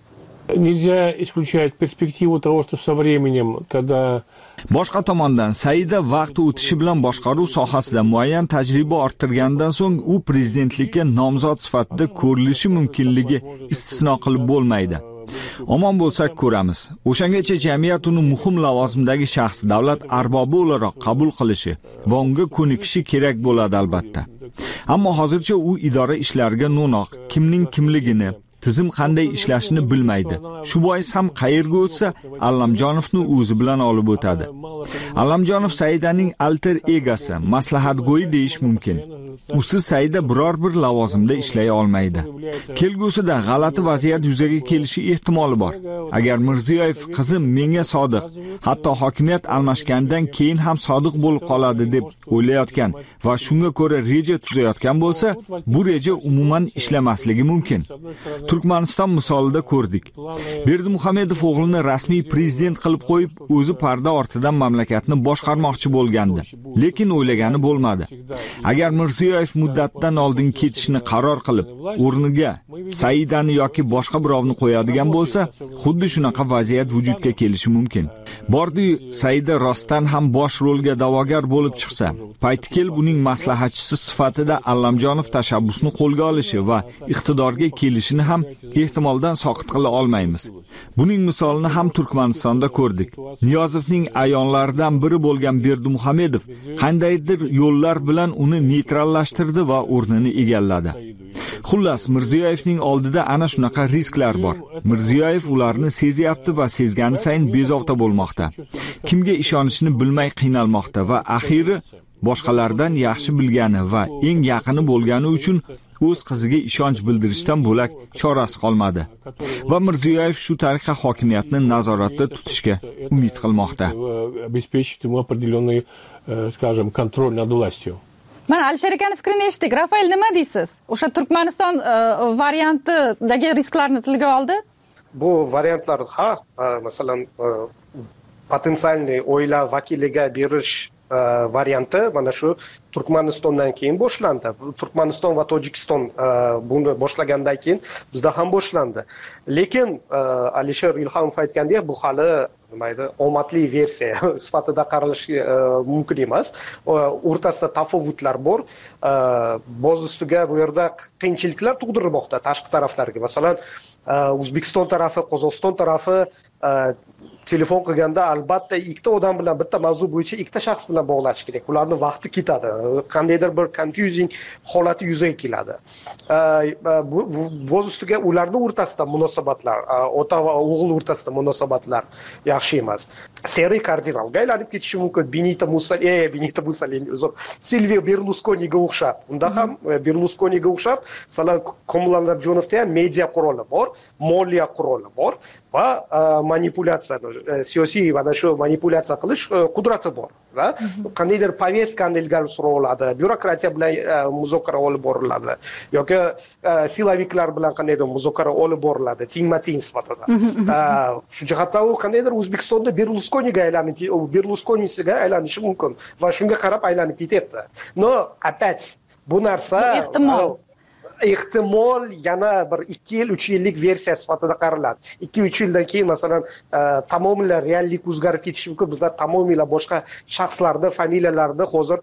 Nельзя исключать перспективу того, что со временем, когда boshqa tomondan Saida vaqt o'tishi bilan boshqaruv sohasida muayyan tajriba orttirgandan so'ng u prezidentlikka nomzod sifatida ko'rilishi mumkinligi istisno qilib bo'lmaydi. Omon bo'lsak ko'ramiz. O'shangacha jamiyat uni muhim lavozimdagi shaxs, davlat arbobi o'laroq qabul qilishi va unga ko'nikishi kerak bo'ladi albatta. Ammo hozircha u idora ishlariga no'noq, kimning kimligini, tizim qanday ishlashini bilmaydi. Shu bois ham qayerga o'tsa, Allamjonovni o'zi bilan olib o'tadi. Allamjonov Saidaning alter egosi, maslahatgo'yi deyish mumkin. Usiz Saida biror bir lavozimda ishlay olmaydi. Kelgusida g'alati vaziyat yuzaga kelishi ehtimoli bor. Agar Mirziyoyev qizim menga sodiq, hatto hokimiyat almashgandan keyin ham sodiq bo'lib qoladi deb o'ylayotgan va shunga ko'ra reja tuzayotgan bo'lsa, bu reja umuman ishlamasligi mumkin. Turkmaniston misolida ko'rdik. Berdimuhamedov o'g'lini rasmiy prezident qilib qo'yib, o'zi parda ortidan mamlakatni boshqarmoqchi bo'lgandi, lekin o'ylagani bo'lmadi. Agar Mirziyoyev muddatidan oldin ketishni qaror qilib, o'rniga Saidani yoki boshqa birovni qo'yadigan bo'lsa, xuddi shunaqa vaziyat vujudga kelishi mumkin. Bordi, Saida rostdan ham bosh rolga da'vogar bo'lib chiqsa, paytkel uning maslahatchisi sifatida Allamjonov tashabbusni qo'lga olishi va iqtidorga kelishini ham ehtimoldan soqit qila olmaymiz. Buning misolini ham Turkmanistonda ko'rdik. Niyozovning ayonlaridan biri bo'lgan Berdimuhamedov qandaydir yo'llar bilan uni neytrallashtirdi va o'rnini egalladi. Xullas, Mirziyoyevning oldida ana shunaqa risklar bor. Mirziyoyev ularni sezyapti va sezgani sayin bezovta bo'lmoqda. Kimga ishonishni bilmay qiynalmoqda va axiri boshqalardan yaxshi bilgani va eng yaqini bo'lgani uchun o'z qiziga ishonch bildirishdan bo'lak chorasi qolmadi. Va Mirziyoyev shu tariqa hokimiyatni nazoratda tutishga umid qilmoqda. Mana Alisher akaning fikrini eshitdik. Rafael, nima deysiz? O'sha Turkmaniston variantidagi risklarni tilga oldi? Bu variantlar masalan potensialniy oila vakiliga berish varianti mana shu Turkmanistondan keyin boshlandi. Turkmaniston va Tojikiston buni boshlagandan keyin bizda ham boshlandi. Lekin Alisher Ilhamov aytgandek, bu hali omadli versiya sifatida qaralishi mumkin emas. O'rtasida tafovutlar bor. Boz ustiga bu yerda qiyinchiliklar tug'dirmoqda tashqi taraflarga. Masalan, O'zbekiston tarafi, Qozog'iston tarafi telefon qilganda albatta ikkita odam bilan bitta mavzu bo'yicha ikkita shaxs bilan bog'lash kerak. Ularning vaqti ketadi. Qandaydir bir confusing holati yuzaga keladi. Boz ustiga ularning o'rtasida munosabatlar, ota va o'g'il o'rtasida munosabatlar yaxshi emas. Seriy kardinalga aylanib ketishi mumkin. Benito Mussolini, Silvio Berluskoniga o'xshab. Unda ham Berluskoniga o'xshab, masalan, Komiljonovda ham media quroli bor, moliya quroli bor va manipulyatsiya, siyosiy mana shu manipulyatsiya qilish qudrati bor. Qandaydir povestkani ilgari suriladi, byurokratiya bilan muzokara olib boriladi yoki silaviklar bilan qandaydir muzokara olib boriladi, tengma-teng sifatida. Shu jihatdan u qandaydir O'zbekistonda Berluskonisiga aylanishi mumkin va shunga qarab aylanib ketyapti. No, опять bu narsa ehtimol yana bir 2 yil, 3 yillik versiya sifatida qaraladi. 2-3 yildan keyin masalan tamomila reallik o'zgarib ketishi mumkin. Bizlar tamomila boshqa shaxslarni familiyalarini hozir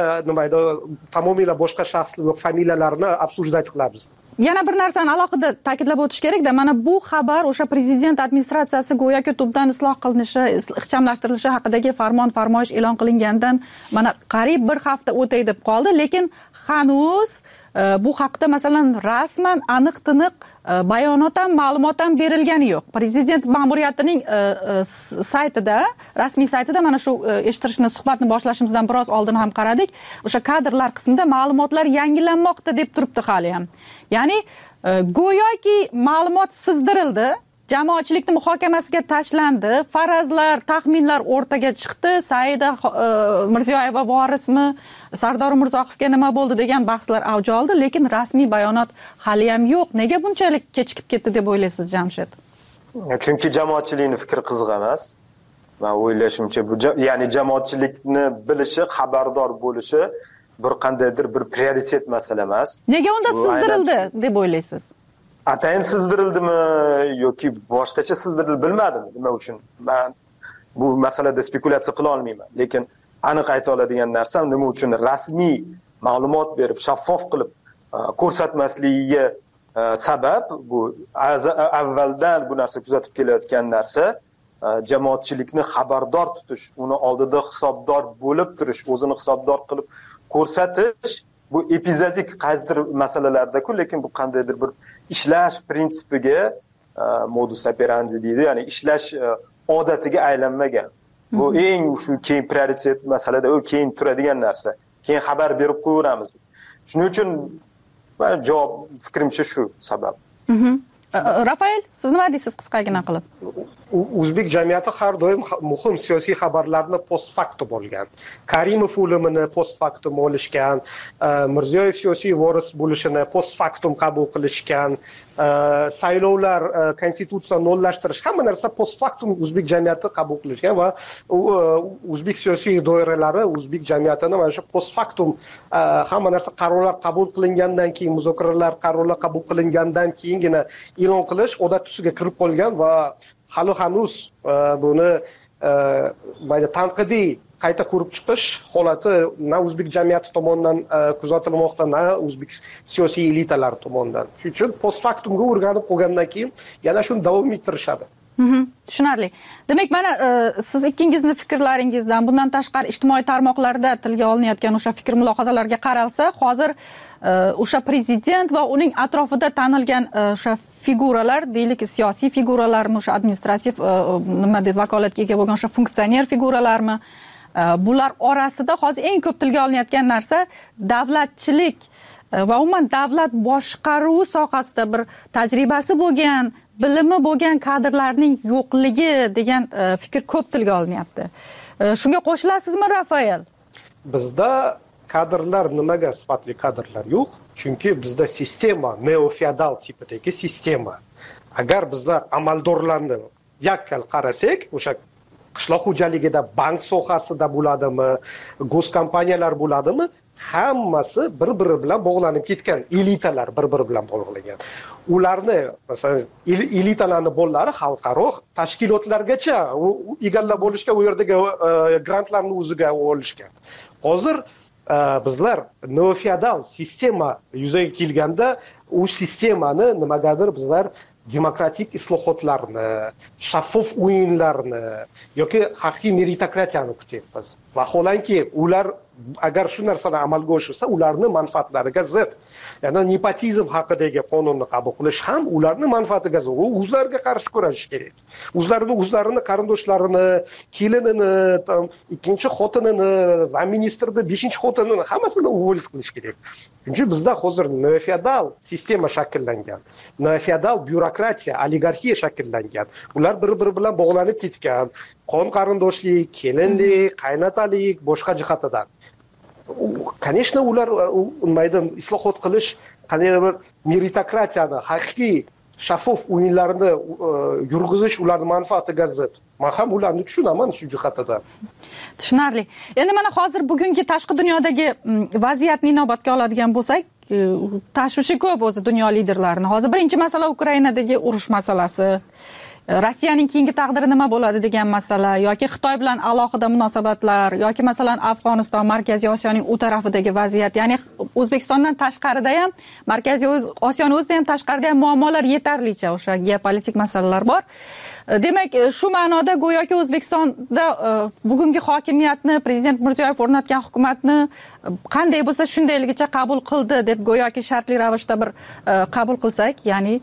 tamomila boshqa shaxslar familiyalarini обсуждать qilamiz. Yana bir narsani alohida ta'kidlab o'tish kerak-da, mana bu xabar o'sha prezident administratsiyasi go'yoki tubdan isloh qilinishi, ixchamlashtirilishi haqidagi farmoyish e'lon qilingandan mana qariyb bir hafta o'tay deb qoldi, lekin hanuz bu haqda masalan rasman aniq-tiniq bayonot ham, ma'lumot ham berilgani yo'q. Prezident ma'muriyatining saytida, rasmiy saytida mana shu eshittirishni, suhbatni boshlashimizdan biroz oldin ham qaradik. O'sha kadrlar qismida ma'lumotlar yangilanmoqda deb turibdi hali ham. Ya'ni go'yoki ma'lumot sizdirildi, jamoatchilikning muhokamasiga tashlandi, farazlar, taxminlar o'rtaga chiqdi, Saida Mirziyoyeva vorismi, Sardor Umurzoqovga nima bo'ldi degan bahslar avj oldi, lekin rasmiy bayonot hali ham yo'q. Nega bunchalik kechikib ketdi deb o'ylaysiz, Jamshid? Chunki jamoatchilikning fikri qiziq emas. Men o'ylashimcha bu ya'ni jamoatchilikni bilishi, xabardor bo'lishi bir qandaydir bir prioritet masala emas. Nega unda sizdirildi deb o'ylaysiz? Atayin sizdirildimi yoki boshqacha sizdirildi bilmadim nima uchun. Men bu masalada spekulyatsiya qila olmayman. Lekin aniq ayta oladigan narsam nima uchun rasmiy ma'lumot berib, shaffof qilib ko'rsatmasligiga sabab bu avvaldan bu narsa kuzatib kelayotgan narsa jamoatchilikni xabardor tutish, uni oldida hisobdor bo'lib turish, o'zini hisobdor qilib ko'rsatish. Bu epizodik qaysidir masalalarda-ku, lekin bu qandaydir bir ishlash prinsipiga, modus operandi deydi, ya'ni ishlash odatiga aylanmagan. Bu eng shu keyin prioritet masalada u keyin turadigan narsa. Keyin xabar berib qo'yamiz. Shuning uchun javob fikrimcha shu sabab. Rafael, siz nima deysiz qisqagina qilib? O'zbek jamiyati har doim muhim siyosiy xabarlarni post factum olgan. Karimov o'limini post factum olishgan, Mirziyoyev siyosiy voris bo'lishini post factum qabul qilishgan, saylovlar, konstitutsiya nollashtirish, hamma narsa post factum o'zbek jamiyati qabul qilishgan va o'zbek siyosiy doiralari o'zbek jamiyatini mana shu post factum hamma narsa qarorlar qabul qilingandan keyin, muzokaralar, qarorlar qabul qilingandan keyingina e'lon qilish odat tusiga kirib qolgan va hali hanuz buni tanqidiy qayta ko'rib chiqish holati na o'zbek jamiyati tomonidan kuzatilmoqda, na o'zbek siyosiy elitalar tomonidan. Shuning uchun post factumga o'rganib qolgandan keyin yana shuni davom ettirishadi. Tushunarli. Demak, mana siz ikkingizni fikrlaringizdan, bundan tashqari ijtimoiy tarmoqlarda tilga olinayotgan o'sha fikr mulohazalarga qaralsa, hozir o'sha prezident va uning atrofida tanilgan o'sha figuralar, deylik siyosiy figuralarmi, o'sha administrativ nima deb vakolatga ega bo'lgan o'sha funksioner figuralarmi, bular orasida hozir eng ko'p tilga olinayotgan narsa davlatchilik va umuman davlat boshqaruvi sohasida bir tajribasi bo'lgan, bilimi bo'lgan kadrlarning yo'qligi degan fikr ko'p tilga olinyapti. Shunga qo'shilasizmi, Rafael? Bizda kadrlar nimaga sifatli kadrlar yo'q? Chunki bizda sistema neofeodal tipidagi sistema. Agar bizlar amaldorlarni yakkal qarasak, o'sha qishloq xo'jaligida, bank sohasida bo'ladimi, go'skompaniyalar bo'ladimi, hammasi bir-biri bilan bog'lanib ketgan, elitalar bir-biri bilan bog'langan. Ularni, masalan, elitalarning bolalari xalqaro tashkilotlargacha egallab olishga, u yerdagi grantlarni o'ziga olishgan. Hozir bizlar neofeodal sistema yuzaga kelganda, u sistemani nimagadir bizlar demokratik islohotlarni, shaffof o'yinlarni yoki haqiqiy meritokratiyani kutyapmiz. Vaholanki ular agar shu narsani amalga oshirsa, ularning manfaatlariga zid. Ya'ni nepotizm haqidagi qonunni qabul qilish ham ularning manfaatiga zid. U o'zlariga qarshi kurashish kerak. O'zlarini qarindoshlarini, kelinini, ikkinchi xotinini, zaministrni, beshinchi xotinini hammasini uvolis qilish kerak. Chunki bizda hozir neofeodal sistema shakllangan. Neofeodal byurokratiya, oligarxiya shakllangan. Ular bir-biri bilan bog'lanib ketgan. Qon qarindoshlik, kelinlik, qaynotalik, boshqa jihatidan. Конечно, ular maydan islohot qilish, qanday bir meritokratiyani, haqiqiy shaffof o'yinlarni yurg'izish ularning manfaatiga zid. Men ham ularni tushunaman shu jihatidan. Tushunarli. Endi mana hozir bugungi tashqi dunyodagi vaziyatni inobatga oladigan bo'lsak, tashvishi ko'p o'zi dunyo liderlarini. Hozir birinchi masala Ukrainadagi urush masalasi. Rossiyaning keyingi taqdiri nima bo'ladi degan masala yoki Xitoy bilan alohida munosabatlar yoki masalan Afg'oniston, Markaziy Osiyoning u tarafidagi vaziyat, ya'ni O'zbekistondan tashqarida ham, Markaziy Osiyoning o'zida ham tashqarida ham muammolar yetarlicha, o'sha geopolitik masalalar bor. Demak, shu ma'noda go'yoki O'zbekistonda bugungi hokimiyatni, prezident Mirziyoyev o'rnatgan hukumatni qanday bo'lsa shundayligicha qabul qildi deb go'yoki shartli ravishda bir qabul qilsak, ya'ni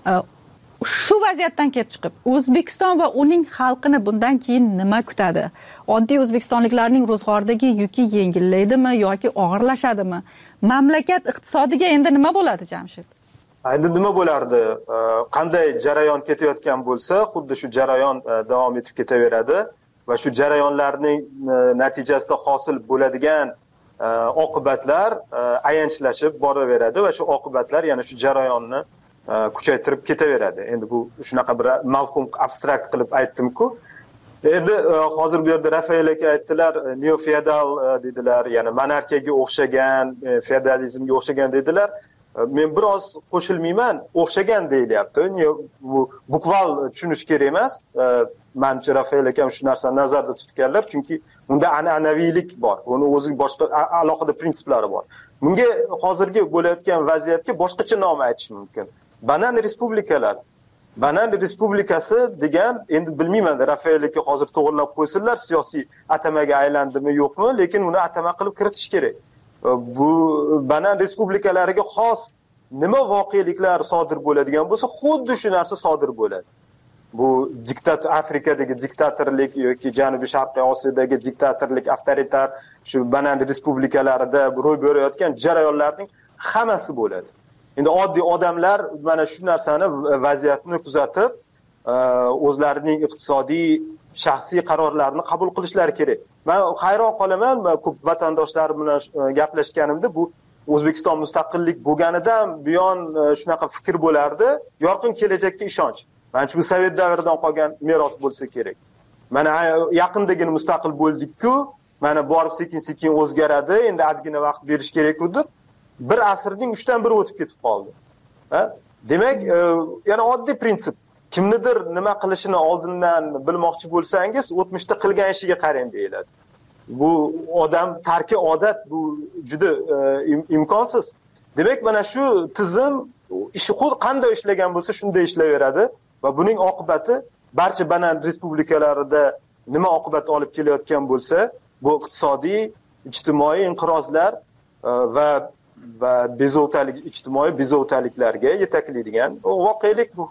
shu vaziyatdan kelib chiqib, O'zbekiston va uning xalqini bundan keyin nima kutadi? Oddiy o'zbekistonliklarning ro'zg'ordagi yuki yengillaydimi yoki og'irlashadimi? Mamlakat iqtisodiga endi nima bo'ladi, Jamshid? Endi nima bo'lardi? Qanday jarayon ketayotgan bo'lsa, xuddi shu jarayon davom etib ketaveradi va shu jarayonlarning natijasida hosil bo'ladigan oqibatlar ayanchlashib boraveradi va shu oqibatlar yana shu jarayonni kuchaytirib ketaveradi. Endi bu shunaqa bir mavhum abstrakt qilib aytdim-ku. Endi hozir bu yerda Rafael aka aytdilar, neofeodal dedilar, ya'ni monarxiyaga o'xshagan, feodalizmga o'xshagan dedilar. Men biroz qo'shilmayman, o'xshagan deyilyapti. Bu bukval tushunish kerak emas. Menimcha Rafael aka shu narsani nazarda tutganlar, chunki unda an'anaviylik bor. Uni o'zi boshqa alohida prinsiplari bor. Bunga hozirgi bo'layotgan vaziyatga boshqacha nom aytish mumkin. Banan respublikalar. Banan respublikasi degan, endi bilmayman, Rafael aka hozir to'g'rilab qo'ysinlar, siyosiy atamaga aylandimi yo'qmi, lekin uni atama qilib kiritish kerak. Bu banan respublikalariga xos nima voqeliklar sodir bo'ladigan bo'lsa, xuddi shu narsa sodir bo'ladi. Bu Afrikadagi diktatorlik yoki Janubiy Sharqiy Osiyodagi diktatorlik, avtoritar shu banan respublikalarida ro'y berayotgan jarayonlarning hammasi bo'ladi. Endi oddiy odamlar mana shu narsani, vaziyatni kuzatib, o'zlarining iqtisodiy, shaxsiy qarorlarini qabul qilishlari kerak. Men hayron qolaman, ko'p vatandoshlar bilan gaplashganimda, bu O'zbekiston mustaqillik bo'lganidan buyon shunaqa fikr bo'lardi, yorqin kelajakka ishonch. Menimcha bu Sovet davridan qolgan meros bo'lsa kerak. Mana yaqindagina mustaqil bo'ldik-ku, mana borib sekin-sekin o'zgaradi, endi ozgina vaqt berish kerak edi. Bir asrning 3dan 1 o'tib ketib qoldi. Demak, yana oddiy prinsip. Kimnidir nima qilishini oldindan bilmoqchi bo'lsangiz, o'tmishda qilgan ishiga qarang deyiladi. Bu odam tarki odat, bu juda imkonsiz. Demak, mana shu tizim ishi xuddi qanday ishlagan bo'lsa, shunday ishlayveradi va buning oqibati barcha banan respublikalarida nima oqibat olib kelayotgan bo'lsa, bu iqtisodiy, ijtimoiy inqirozlar va bezovtalik, ijtimoiy bezovtaliklarga yetaklaydigan voqelik bu.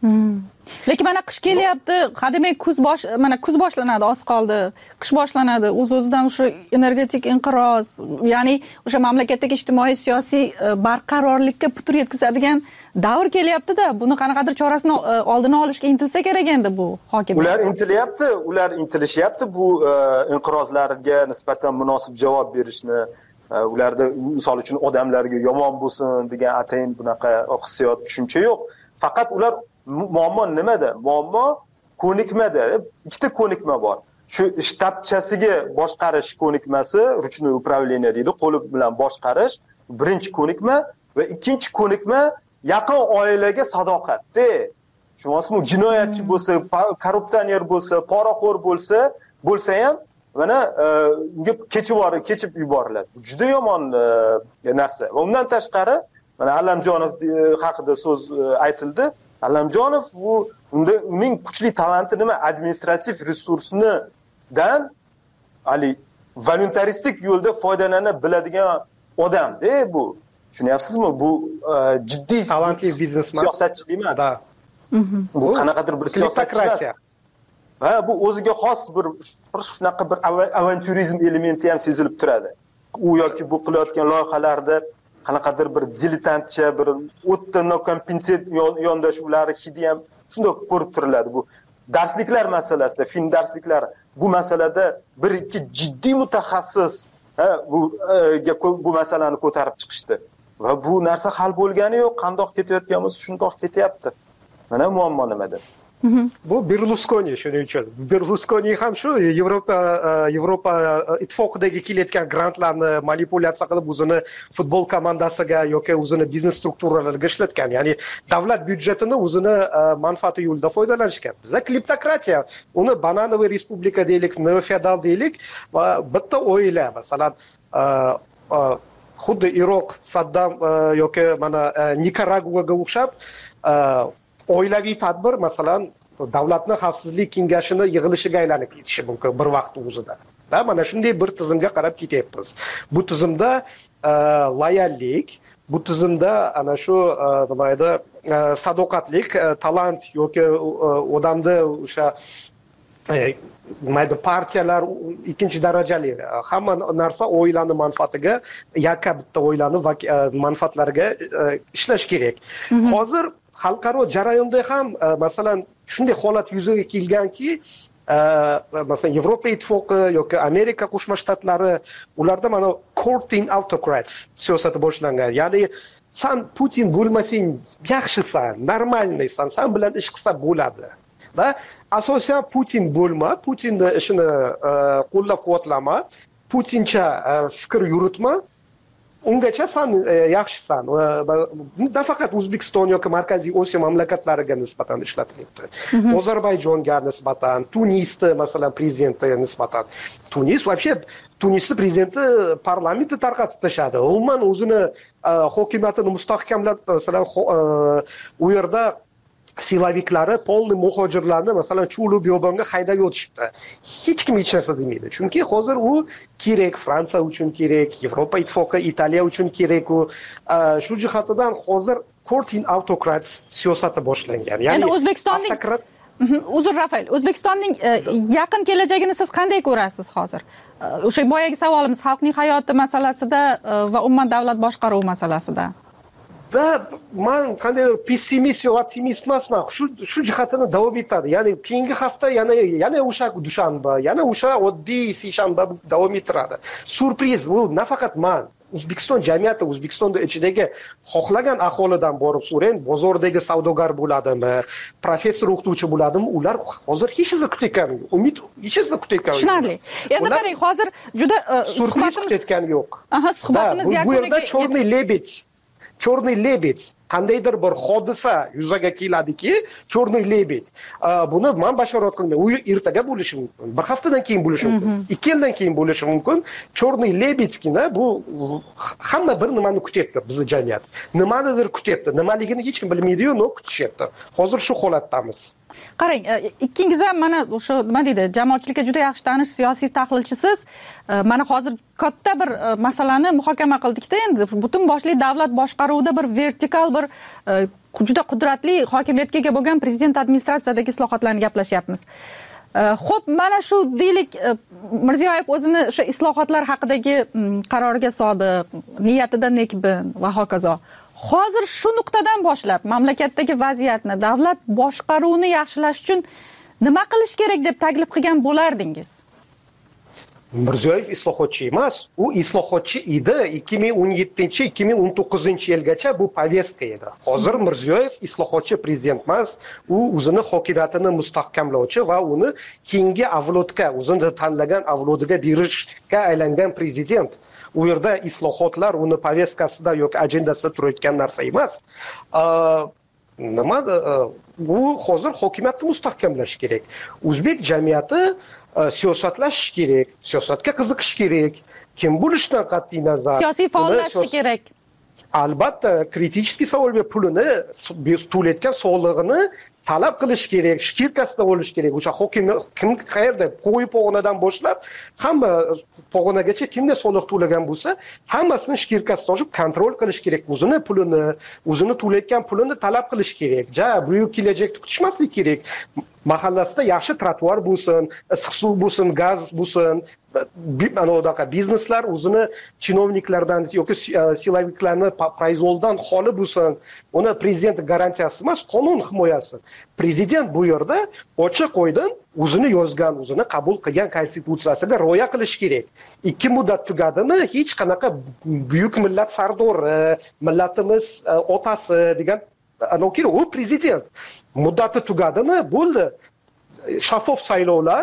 Lekin mana qish kelyapti, hademay kuz boshlanadi, oz qoldi. Qish boshlanadi, o'z-o'zidan o'sha energetik inqiroz, ya'ni o'sha mamlakatdagi ijtimoiy siyosiy barqarorlikka putur yetkazadigan davr kelyapti-da, buni qanaqadir chorasini oldini olishga intilsa kerak endi bu hokimiyat. Ular intilishyapti bu inqirozlarga nisbatan munosib javob berishni. Ularda misol uchun odamlarga yomon bo'lsin degan atayin bunaqa hissiyot, tushuncha yo'q. Faqat ular muammo nimada? Muammo ko'nikmada ikkita ko'nikma bor. Shu shtabchasiga boshqarish ko'nikmasi, ruchnoy управление deydi, qo'l bilan boshqarish, birinchi ko'nikma va ikkinchi ko'nikma yaqin oilaga sadoqat. Tushunasizmi? Jinoyatchi bo'lsa, korrupsioner bo'lsa, poraxo'r bo'lsa ham mana unga kechib yuboriladi. Juda yomon narsa. Va undan tashqari mana Allamjonov haqida so'z aytildi. Allamjonov uning kuchli talanti nima? Administrativ resursdan voluntaristik yo'lda foydalana biladigan odam. Bu tushunyapsizmi? Bu jiddiy talantli biznesmen, siyosatchi emas. Bu qanaqadir bir siyosatchi. Ha, bu o'ziga xos bir shunaqa bir avanturizm elementi ham sezilib turadi. U yoki bu qilayotgan loyihalarda qanaqadir bir diletantcha, bir o'tda nokompensat yondashuvlari hidi ham shunday ko'rib turiladi. Bu darsliklar masalasida, fin darsliklar bu masalada bir ikki jiddiy mutaxassis bu masalani ko'tarib chiqishdi. Va bu narsa hal bo'lgani yo'q, qandoq ketayotganimiz shundoq ketyapti. Mana muammo nimada? Bu Berluskoni shuning uchun. Berluskoni ham shu Yevropa ittifoqidagi kelayotgan grantlarni manipulyatsiya qilib o'zini futbol komandasiga yoki o'zini biznes strukturalariga ishlatgan. Ya'ni davlat byudjetini o'zini manfaati yo'lida foydalanishgan. Bizda kleptokratiya, uni bananoviy respublika deylik, neofeodal deylik va bitta oila, masalan, xuddi Iroq, Saddam yoki mana Nikaraguaga o'xshab oilaviy tadbir, masalan, davlatning xavfsizlik kengashini yig'ilishiga aylanib ketishi mumkin bir vaqt o'zida. Mana shunday bir tizimga qarab ketyapmiz. Bu tizimda loyallik, bu tizimda ana shu nima edi, sadoqatlik, talant yoki odamni o'sha partiyalar ikkinchi darajali, hamma narsa oilani manfaatiga, yakka bitta oilani manfaatlariga ishlash kerak. Hozir xalqaro jarayonda ham masalan shunday holat yuzaga kelganki, masalan Yevropa ittifoqi yoki Amerika Qo'shma Shtatlari, ularda mana courting autocrats siyosati boshlangan. Ya'ni sen Putin bo'lmasang yaxshisan, normalnaysan, sen bilan ish qilsa bo'ladi. Va asosan Putin bo'lma, Putinning ishini qo'llab-quvvatlama, Putincha fikr yuritma. Ungacha sen yaxshisan. Nafaqat O'zbekiston yoki Markaziy Osiyo mamlakatlariga nisbatan ishlatilyapti. Ozarbayjonga nisbatan, Tunisda masalan prezidentiga nisbatan. Tunisda prezidenti parlamentni tarqatib tashladi. Umuman o'zini hokimiyatini mustahkamlab, masalan, u yerda silaviklari polni muhojirlarni masalan Chulu biyobonga haydab o'tishibdi. Hech kim hech narsa demaydi. Chunki hozir u kerak, Fransiya uchun kerak, Yevropa ittifoqi Italiya uchun kerak. U shu jihatdan hozir courting autocrats siyosati boshlangan. Ya'ni O'zbekistonning uzr Rafael, O'zbekistonning yaqin kelajagini siz qanday ko'rasiz hozir? O'sha boyagi savolimiz xalqning hayoti masalasida va umuman davlat boshqaruvi masalasida. Men qandaydir pessimist yoki optimist emasman. Shu jihatini davom etadi. Ya'ni keyingi hafta yana o'sha dushanba, yana o'sha oddiy seshanba davom ettiradi. Surpriz bu nafaqat men, O'zbekiston jamiyati, O'zbekistonda ichidagi xohlagan aholidan borib so'rang, bozordagi savdogar bo'ladimi, professor o'qituvchi bo'ladimi, ular hozir hech narsa kutayotgani yo'q. Umid hech narsa kutayotgani yo'q. Tushunarli. Endi qarang, hozir juda surpriz kutayotgani yo'q. Suhbatimiz yakuniga bu yerda Черный лебедь qandaydir bir hodisa yuzaga keladiki, Черный лебедь. Buni men bashorat qilmayman. U ertaga bo'lishi mumkin, bir haftadan keyin bo'lishi mumkin, 2 yildan keyin bo'lishi mumkin. Черный лебедьgina bu hamma bir nimani kutyapti bizning jamiyat. Nimanidir kutyapti. Nimaligini hech kim bilmaydi-yu, no kutishyapti. Hozir shu holatdamiz. Qarang, ikkingiz ham mana o'sha nima deydi, jamoatchilikka juda yaxshi tanish siyosiy tahlilchisiz. Mana hozir katta bir masalani muhokama qildik-da, endi butun boshli davlat boshqaruvida bir vertikal bir juda qudratli hokimiyatga ega bo'lgan prezident administratsiyadagi islohotlarni gaplashyapmiz. Xo'p, mana shu deylik Mirziyoyev o'zini o'sha islohotlar haqidagi qaroriga sodiq, niyatida nekbin va hokazo. Hozir shu nuqtadan boshlab mamlakatdagi vaziyatni, davlat boshqaruvini yaxshilash uchun nima qilish kerak deb taklif qilgan bo'lardingiz? Mirziyoyev islohotchi emas, u islohotchi edi 2017-2019 bu povestka edi. Hozir Mirziyoyev islohotchi prezident emas, u o'zini hokimiyatini mustahkamlovchi va uni keyingi avlodga, o'zini tanlagan avlodiga berishga aylangan prezident. U yerda islohotlar uni povestkasida yoki agendasida turayotgan narsa emas. Bu hozir hokimiyatni mustahkamlash kerak. O'zbek jamiyati siyosatlashish kerak, siyosatga qiziqish kerak. Kim bo'lishidan qat'iy nazar siyosiy faollashish kerak. Albatta, kritik savol va pulini to'layotgan soliqini talab qilish kerak, shkirkasida bo'lish kerak. O'sha hokim kim qayerda qo'y pog'onadan boshlab hamma pog'onagacha kimga soliq to'lagan bo'lsa, hammasini shkirkasida olib kontrol qilish kerak. O'zini to'layotgan pulini talab qilish kerak. Buyuk kelajakni kutishmaslik kerak. Mahallasida yaxshi trotuar bo'lsin, issiq suv bo'lsin, gaz bo'lsin, anaqa bizneslar o'zini chinovniklardan yoki siloviklarni proizvoldan xoli bo'lsin. Uni prezident garantiyasi emas, qonun himoyasi. Prezident bu yerda ochiq oydin o'zini yozgan, o'zini qabul qilgan konstitutsiyasiga rioya qilish kerak. 2 muddat tugadimi, hech qanaqa buyuk millat sardori, millatimiz otasi degan u prezident. Muddati tugadimi, bo'ldi. Shaffof saylovlar,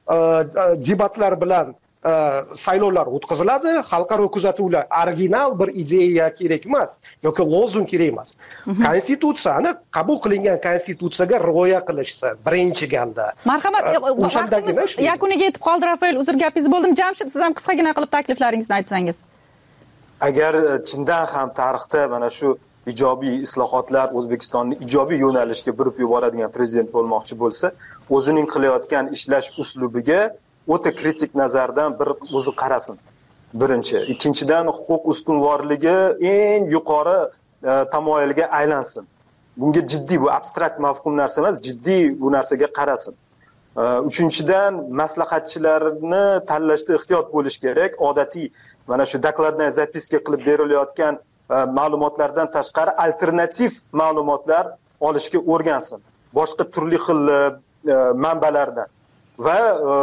debatlar bilan saylovlar o'tkaziladi, xalqaro kuzatuvlar. Original bir ideya kerak emas yoki lozung kerak emas. Konstitutsiyani qabul qilingan konstitutsiyaga rioya qilishsa birinchi galda. Marhamat, yakuniga yetib qoldi Rafael, uzr gapingizni bo'ldim. Jamshid, siz ham qisqagina qilib takliflaringizni aytsangiz. Agar chindan ham tarixda mana shu ijobiy islohotlar O'zbekistonni ijobiy yo'nalishga burib yuboradigan prezident bo'lmoqchi bo'lsa, o'zining qilayotgan ishlash uslubiga o'ta kritik nazardan bir o'zi qarasin. Birinchi, ikkinchidan huquq ustunvorligi eng yuqori tamoyilga aylansin. Bunga jiddiy, bu abstrakt mafhum narsa emas, jiddiy bu narsaga qarasin. Uchinchidan, maslahatchilarni tanlashda ehtiyot bo'lish kerak. Odatiy mana shu dokladnaya zapiska qilib berilayotgan ma'lumotlardan tashqari alternativ ma'lumotlar olishga o'rgansin. Boshqa turli xil manbalardan va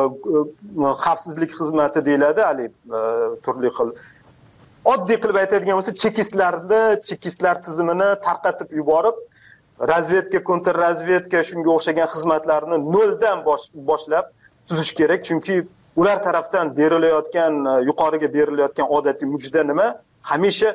xavfsizlik xizmati deyiladi, turli xil. Oddiy qilib aytadigan bo'lsa, chekistlar tizimini tarqatib yuborib, razvedka, kontrrazvedka shunga o'xshagan xizmatlarni noldan boshlab tuzish kerak, chunki ular tarafdan berilayotgan, yuqoriga berilayotgan odatiy mujda nima? Hamisha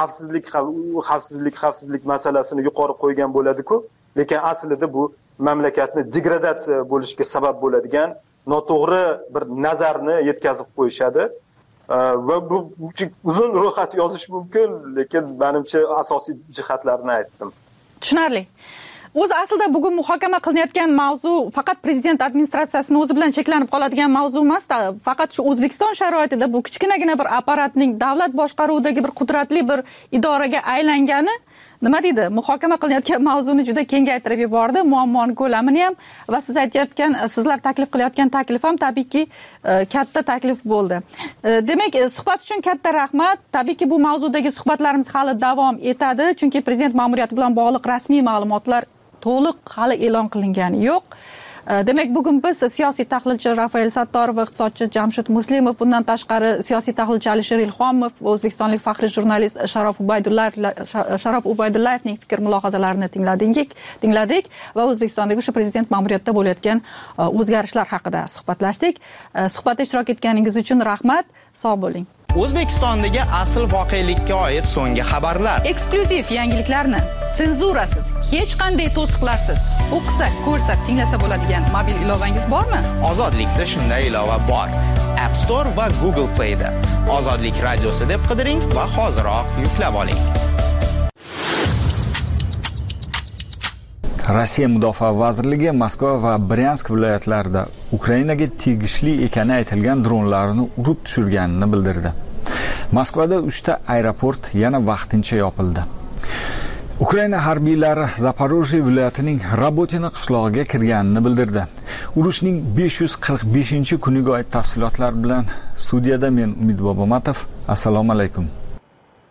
xavfsizlik masalasini yuqori qo'ygan bo'ladi-ku, lekin aslida bu mamlakatni degradatsiya bo'lishiga sabab bo'ladigan noto'g'ri bir nazarni yetkazib qo'yishadi. Va bu uzun ro'yxat yozish mumkin, lekin menimcha asosiy jihatlarni aytdim. Tushunarli. O'zi aslida bugun muhokama qilinayotgan mavzu faqat prezident administratsiyasini o'zi bilan cheklanib qoladigan mavzu emas, faqat shu O'zbekiston sharoitida bu kichkinagina bir apparatning davlat boshqaruvidagi bir qudratli bir idoraga aylangani nima deydi, muhokama qilinayotgan mavzuni juda kengaytirib yubordi, muammoning ko'lamini ham va sizlar taklif qilayotgan taklif ham tabiiyki katta taklif bo'ldi. Demak, suhbat uchun katta rahmat. Tabiiyki bu mavzudagi suhbatlarimiz hali davom etadi, chunki prezident ma'muriyati bilan bog'liq rasmiy ma'lumotlar to'liq hali e'lon qilingani yo'q. Demak, bugun biz siyosiy tahlilchi Rafael Sattorov va iqtisodchi Jamshid Muslimov, bundan tashqari siyosiy tahlilchi Alisher Ilhomov va o'zbekistonlik faxriy jurnalist Sharof Ubaydullayevning fikr mulohazalarini tingladik va O'zbekistondagi o'sha prezident ma'muriyatida bo'layotgan o'zgarishlar haqida suhbatlashdik. Suhbatda ishtirok etganingiz uchun rahmat. Sog' bo'ling. O'zbekistondagi asl voqelikka oid so'nggi xabarlar, eksklyuziv yangiliklarni senzurasiz, hech qanday to'siqlarsiz o'qisa, ko'rsa, tinglasa bo'ladigan mobil ilovangiz bormi? Ozodlikda shunday ilova bor. App Store va Google Play da. Ozodlik radiosi deb qidiring va hoziroq yuklab oling. Rossiya Mudofaa vazirligi Moskva va Bryansk viloyatlarida Ukrainaga tegishli ekani aytilgan dronlarni urib tushirganini bildirdi. Moskvada 3 ta aeroport yana vaqtincha yopildi. Ukraina harbiylari Zaporojye viloyatining Rabotina qishlog'iga kirganini bildirdi. Urushning 545-kuniga oid tafsilotlar bilan studiyada men Umid Bobomatov. Assalomu alaykum.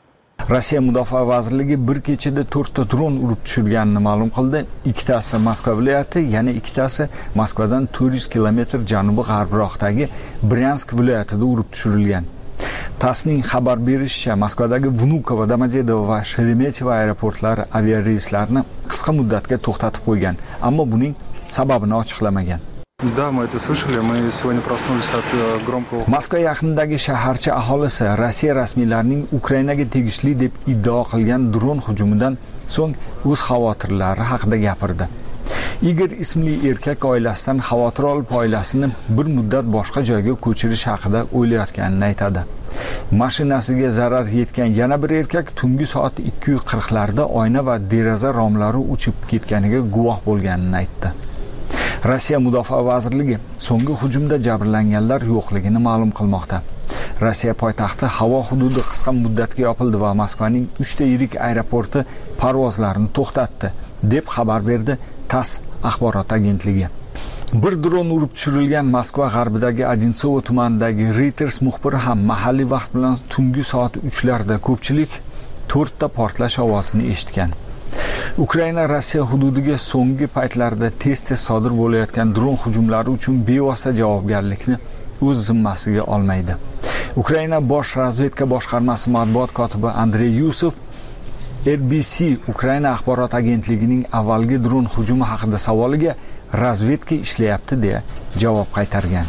Rossiya mudofaa vazirligi bir kechada 4 ta dron urib tushirganini ma'lum qildi. Ikkitasi Moskva viloyati, yana ikkitasi Moskvadan 400 kilometr janubi-g'arbroqdagi Bryansk viloyatida urib tushirilgan. TASSning xabar berishicha, Moskvadagi Vnukovo, Domodedovo va Sheremetyevo aeroportlari aviareyslarni qisqa muddatga to'xtatib qo'ygan, ammo buning sababini ochiqlamagan. Да, мы это слышали. Мы сегодня проснулись от громкого... Moskva yaqinidagi shaharcha aholisi Rossiya rasmiylarining Ukrainaga tegishli deb iddao qilgan dron hujumidan so'ng o'z xavotirlari haqida gapirdi. Igor ismli erkak oilasidan xavotir olib, oilasini bir muddat boshqa joyga ko'chirish haqida o'ylayotganini aytadi. Mashinasiga zarar yetgan yana bir erkak tungi soat 2:40 larda oyna va deraza romlari uchib ketganiga guvoh bo'lganini aytdi. Rossiya mudofaa vazirligi so'nggi hujumda jabrlanganlar yo'qligini ma'lum qilmoqda. Rossiya poytaxti havo hududi qisqa muddatga yopildi va Moskvaning 3 ta yirik aeroporti parvozlarini to'xtatdi, deb xabar berdi TASS axborot agentligi. Bir dron urib tushirilgan Moskva g'arbidagi Odintsovo tumanidagi Reuters muxbiri ham mahalliy vaqt bilan tungi soat 3 larda ko'pchilik 4 ta portlash ovozini eshitgan. Ukraina Rossiya hududiga so'nggi paytlarda tez-tez sodir bo'layotgan dron hujumlari uchun bevosita javobgarlikni o'z zimmasiga olmaydi. Ukraina bosh razvedka boshqarmasi matbuot kotibi Andrey Yusov RBC Ukraina axborot agentligining avvalgi dron hujumi haqida savoliga razvedka ishlayapti deya javob qaytargan.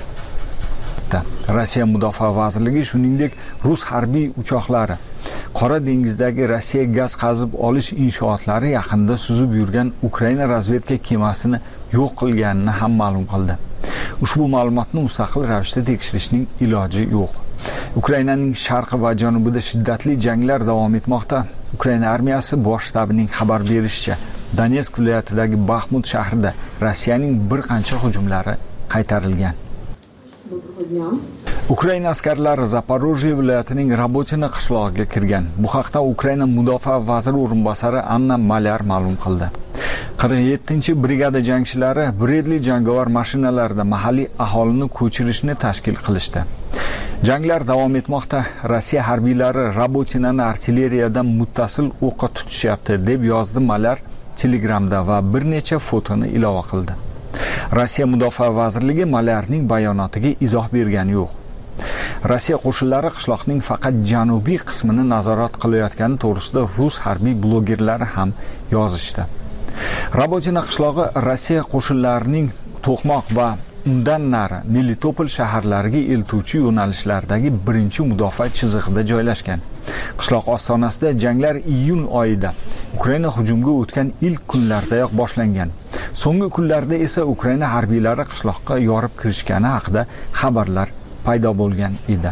Rossiya mudofaa vazirligi shuningdek rus harbiy uchoqlari Qora dengizdagi Rossiya gaz qazib olish inshootlari yaqinida suzib yurgan Ukraina razvedka kemasini yo'q qilganini ham ma'lum qildi. Ushbu ma'lumotni mustaqil ravishda tekshirishning iloji yo'q. Ukrainaning sharqi va janubida shiddatli janglar davom etmoqda. Ukraina armiyasi bosh shtabining xabar berishicha, Donetsk viloyatidagi Baxmut shahrida Rossiyaning bir qancha hujumlari qaytarilgan. Ukraina askarlari Zaporojye viloyatining Rabotina qishlog'iga kirgan. Bu haqda Ukraina mudofaa vaziri o'rinbosari Anna Malyar ma'lum qildi. 47-brigada jangchilari Bredli jangovar mashinalarida mahalliy aholini ko'chirishni tashkil qilishdi. Janglar davom etmoqda. Rossiya harbiylari Rabotinani artilleriyadan muttasil o'qqa tutishyapti, deb yozdi Malyar Telegramda va bir necha fotoni ilova qildi. Rossiya mudofaa vazirligi Malyarning bayonotiga izoh bergani yo'q. Rossiya qo'shinlari qishloqning faqat janubiy qismini nazorat qilayotgani to'g'risida rus harbiy blogerlari ham yozishdi. Rabotina qishlog'i Rossiya qo'shinlarining To'qmoq va undan nari Melitopol shaharlariga eltuvchi yo'nalishlardagi birinchi mudofaa chizig'ida joylashgan. Qishloq ostonasida janglar iyun oyida Ukraina hujumga o'tgan ilk kunlardayoq boshlangan. So'nggi kunlarda esa Ukraina harbiylari qishloqqa yorib kirishgani haqida xabarlar paydo bo'lgan edi.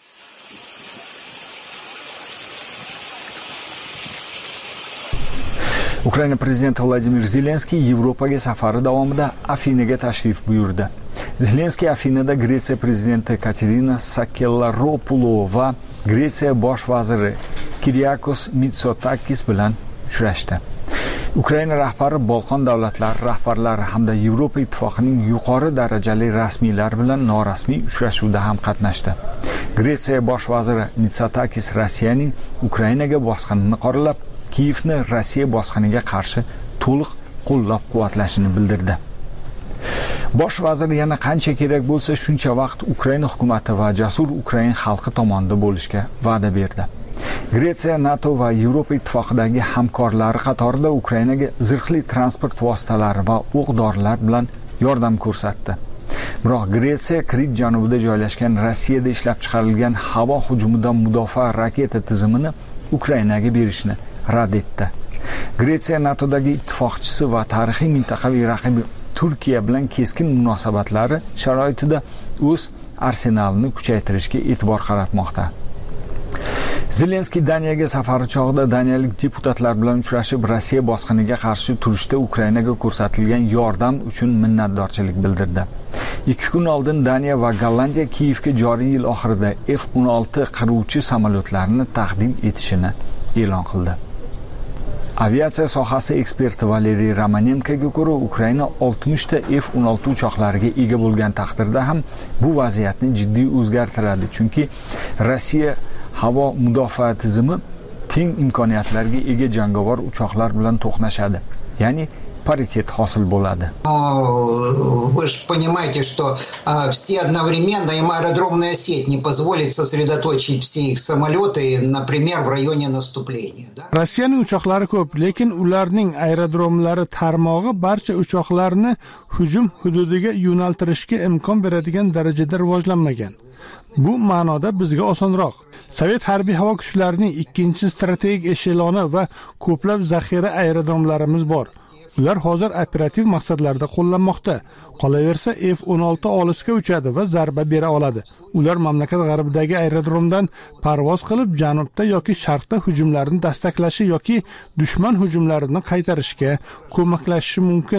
Ukraina prezidenti Vladimir Zelenskiy Yevropaga safari davomida Afinaga tashrif buyurdi. Zelenskiy Afinada Gretsiya prezidenti Katerina Sakellaropoulou va Gretsiya bosh vaziri Kyriakos Mitsotakis bilan uchrashdi. Ukraina rahbari Bolqon davlatlari rahbarlari hamda Yevropa ittifoqining yuqori darajali rasmiylari bilan norasmiy uchrashuvda ham qatnashdi. Gretsiya bosh vaziri Mitsotakis Rossiyaning Ukrainaga bosqinini qoralab, Kiyevni Rossiya bosqiniga qarshi to'liq qo'llab-quvvatlashini bildirdi. Bosh vazir yana qancha kerak bo'lsa shuncha vaqt Ukraina hukumati va jasur Ukrain xalqi tomonida bo'lishga va'da berdi. Gretsiya NATO va Yevropa ittifoqidagi hamkorlari qatorida Ukrainaga zirhli transport vositalari va o'q-dorilar bilan yordam ko'rsatdi. Biroq Gretsiya Krit janubida joylashgan Rossiyada ishlab chiqarilgan havo hujumidan mudofaa raketa tizimini Ukrainaga berishni rad etdi. Gretsiya NATOdagi ittifoqchisi va tarixiy mintaqaviy raqibi Turkiya bilan keskin munosabatlari sharoitida o'z arsenalini kuchaytirishga e'tibor qaratmoqda. Zelenskiy Daniyaga safari chog'ida daniyalik deputatlar bilan uchrashib, Rossiya bosqiniga qarshi turishda Ukrainaga ko'rsatilgan yordam uchun minnatdorchilik bildirdi. 2 kun oldin Daniya va Gollandiya Kiyevga joriy yil oxirida F-16 qiruvchi samolyotlarini taqdim etishini e'lon qildi. Aviatsiya sohasi eksperti Valeriy Romanenkoga ko'ra, Ukraina 60 ta F-16 uchoqlariga ega bo'lgan taqdirda ham bu vaziyatni jiddiy o'zgartiradi, chunki Rossiya havo mudofaa tizimi teng imkoniyatlarga ega jangovar uchoqlar bilan to'qnashadi. Ya'ni paritet hosil bo'ladi. Вы же понимаете, что все одновременно, им аэродромная сеть не позволит сосредоточить все их самолеты, например, в районе наступления. Rossiyaning uchoqlari ko'p, lekin ularning aerodromlari tarmog'i barcha uchoqlarni hujum hududiga yo'naltirishga imkon beradigan darajada rivojlanmagan. Bu ma'noda bizga osonroq. Sovet harbiy havo kuchlarining ikkinchi strategik esheloni va ko'plab zaxira aerodromlarimiz bor. Ular hozir operativ maqsadlarda qo'llanmoqda. Qolaversa F-16 olisga uchadi va zarba bera oladi. Ular mamlakat g'arbidagi aerodromdan parvoz qilib janubda yoki sharqda hujumlarni dastaklashi yoki dushman hujumlarini qaytarishga ko'maklashishi mumkin.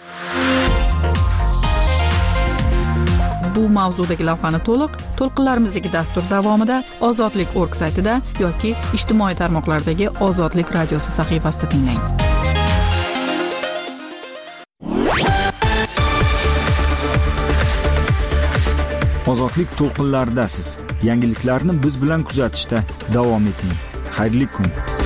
Bu mavzudagi lavhani to'lqinlarimizdagi dastur davomida ozodlik.org saytida yoki ijtimoiy tarmoqlardagi Ozodlik radiosi sahifasida tinglang. Ozodlik to'lqinlaridasiz. Yangiliklarni biz bilan kuzatishda davom eting. Xayrli kun.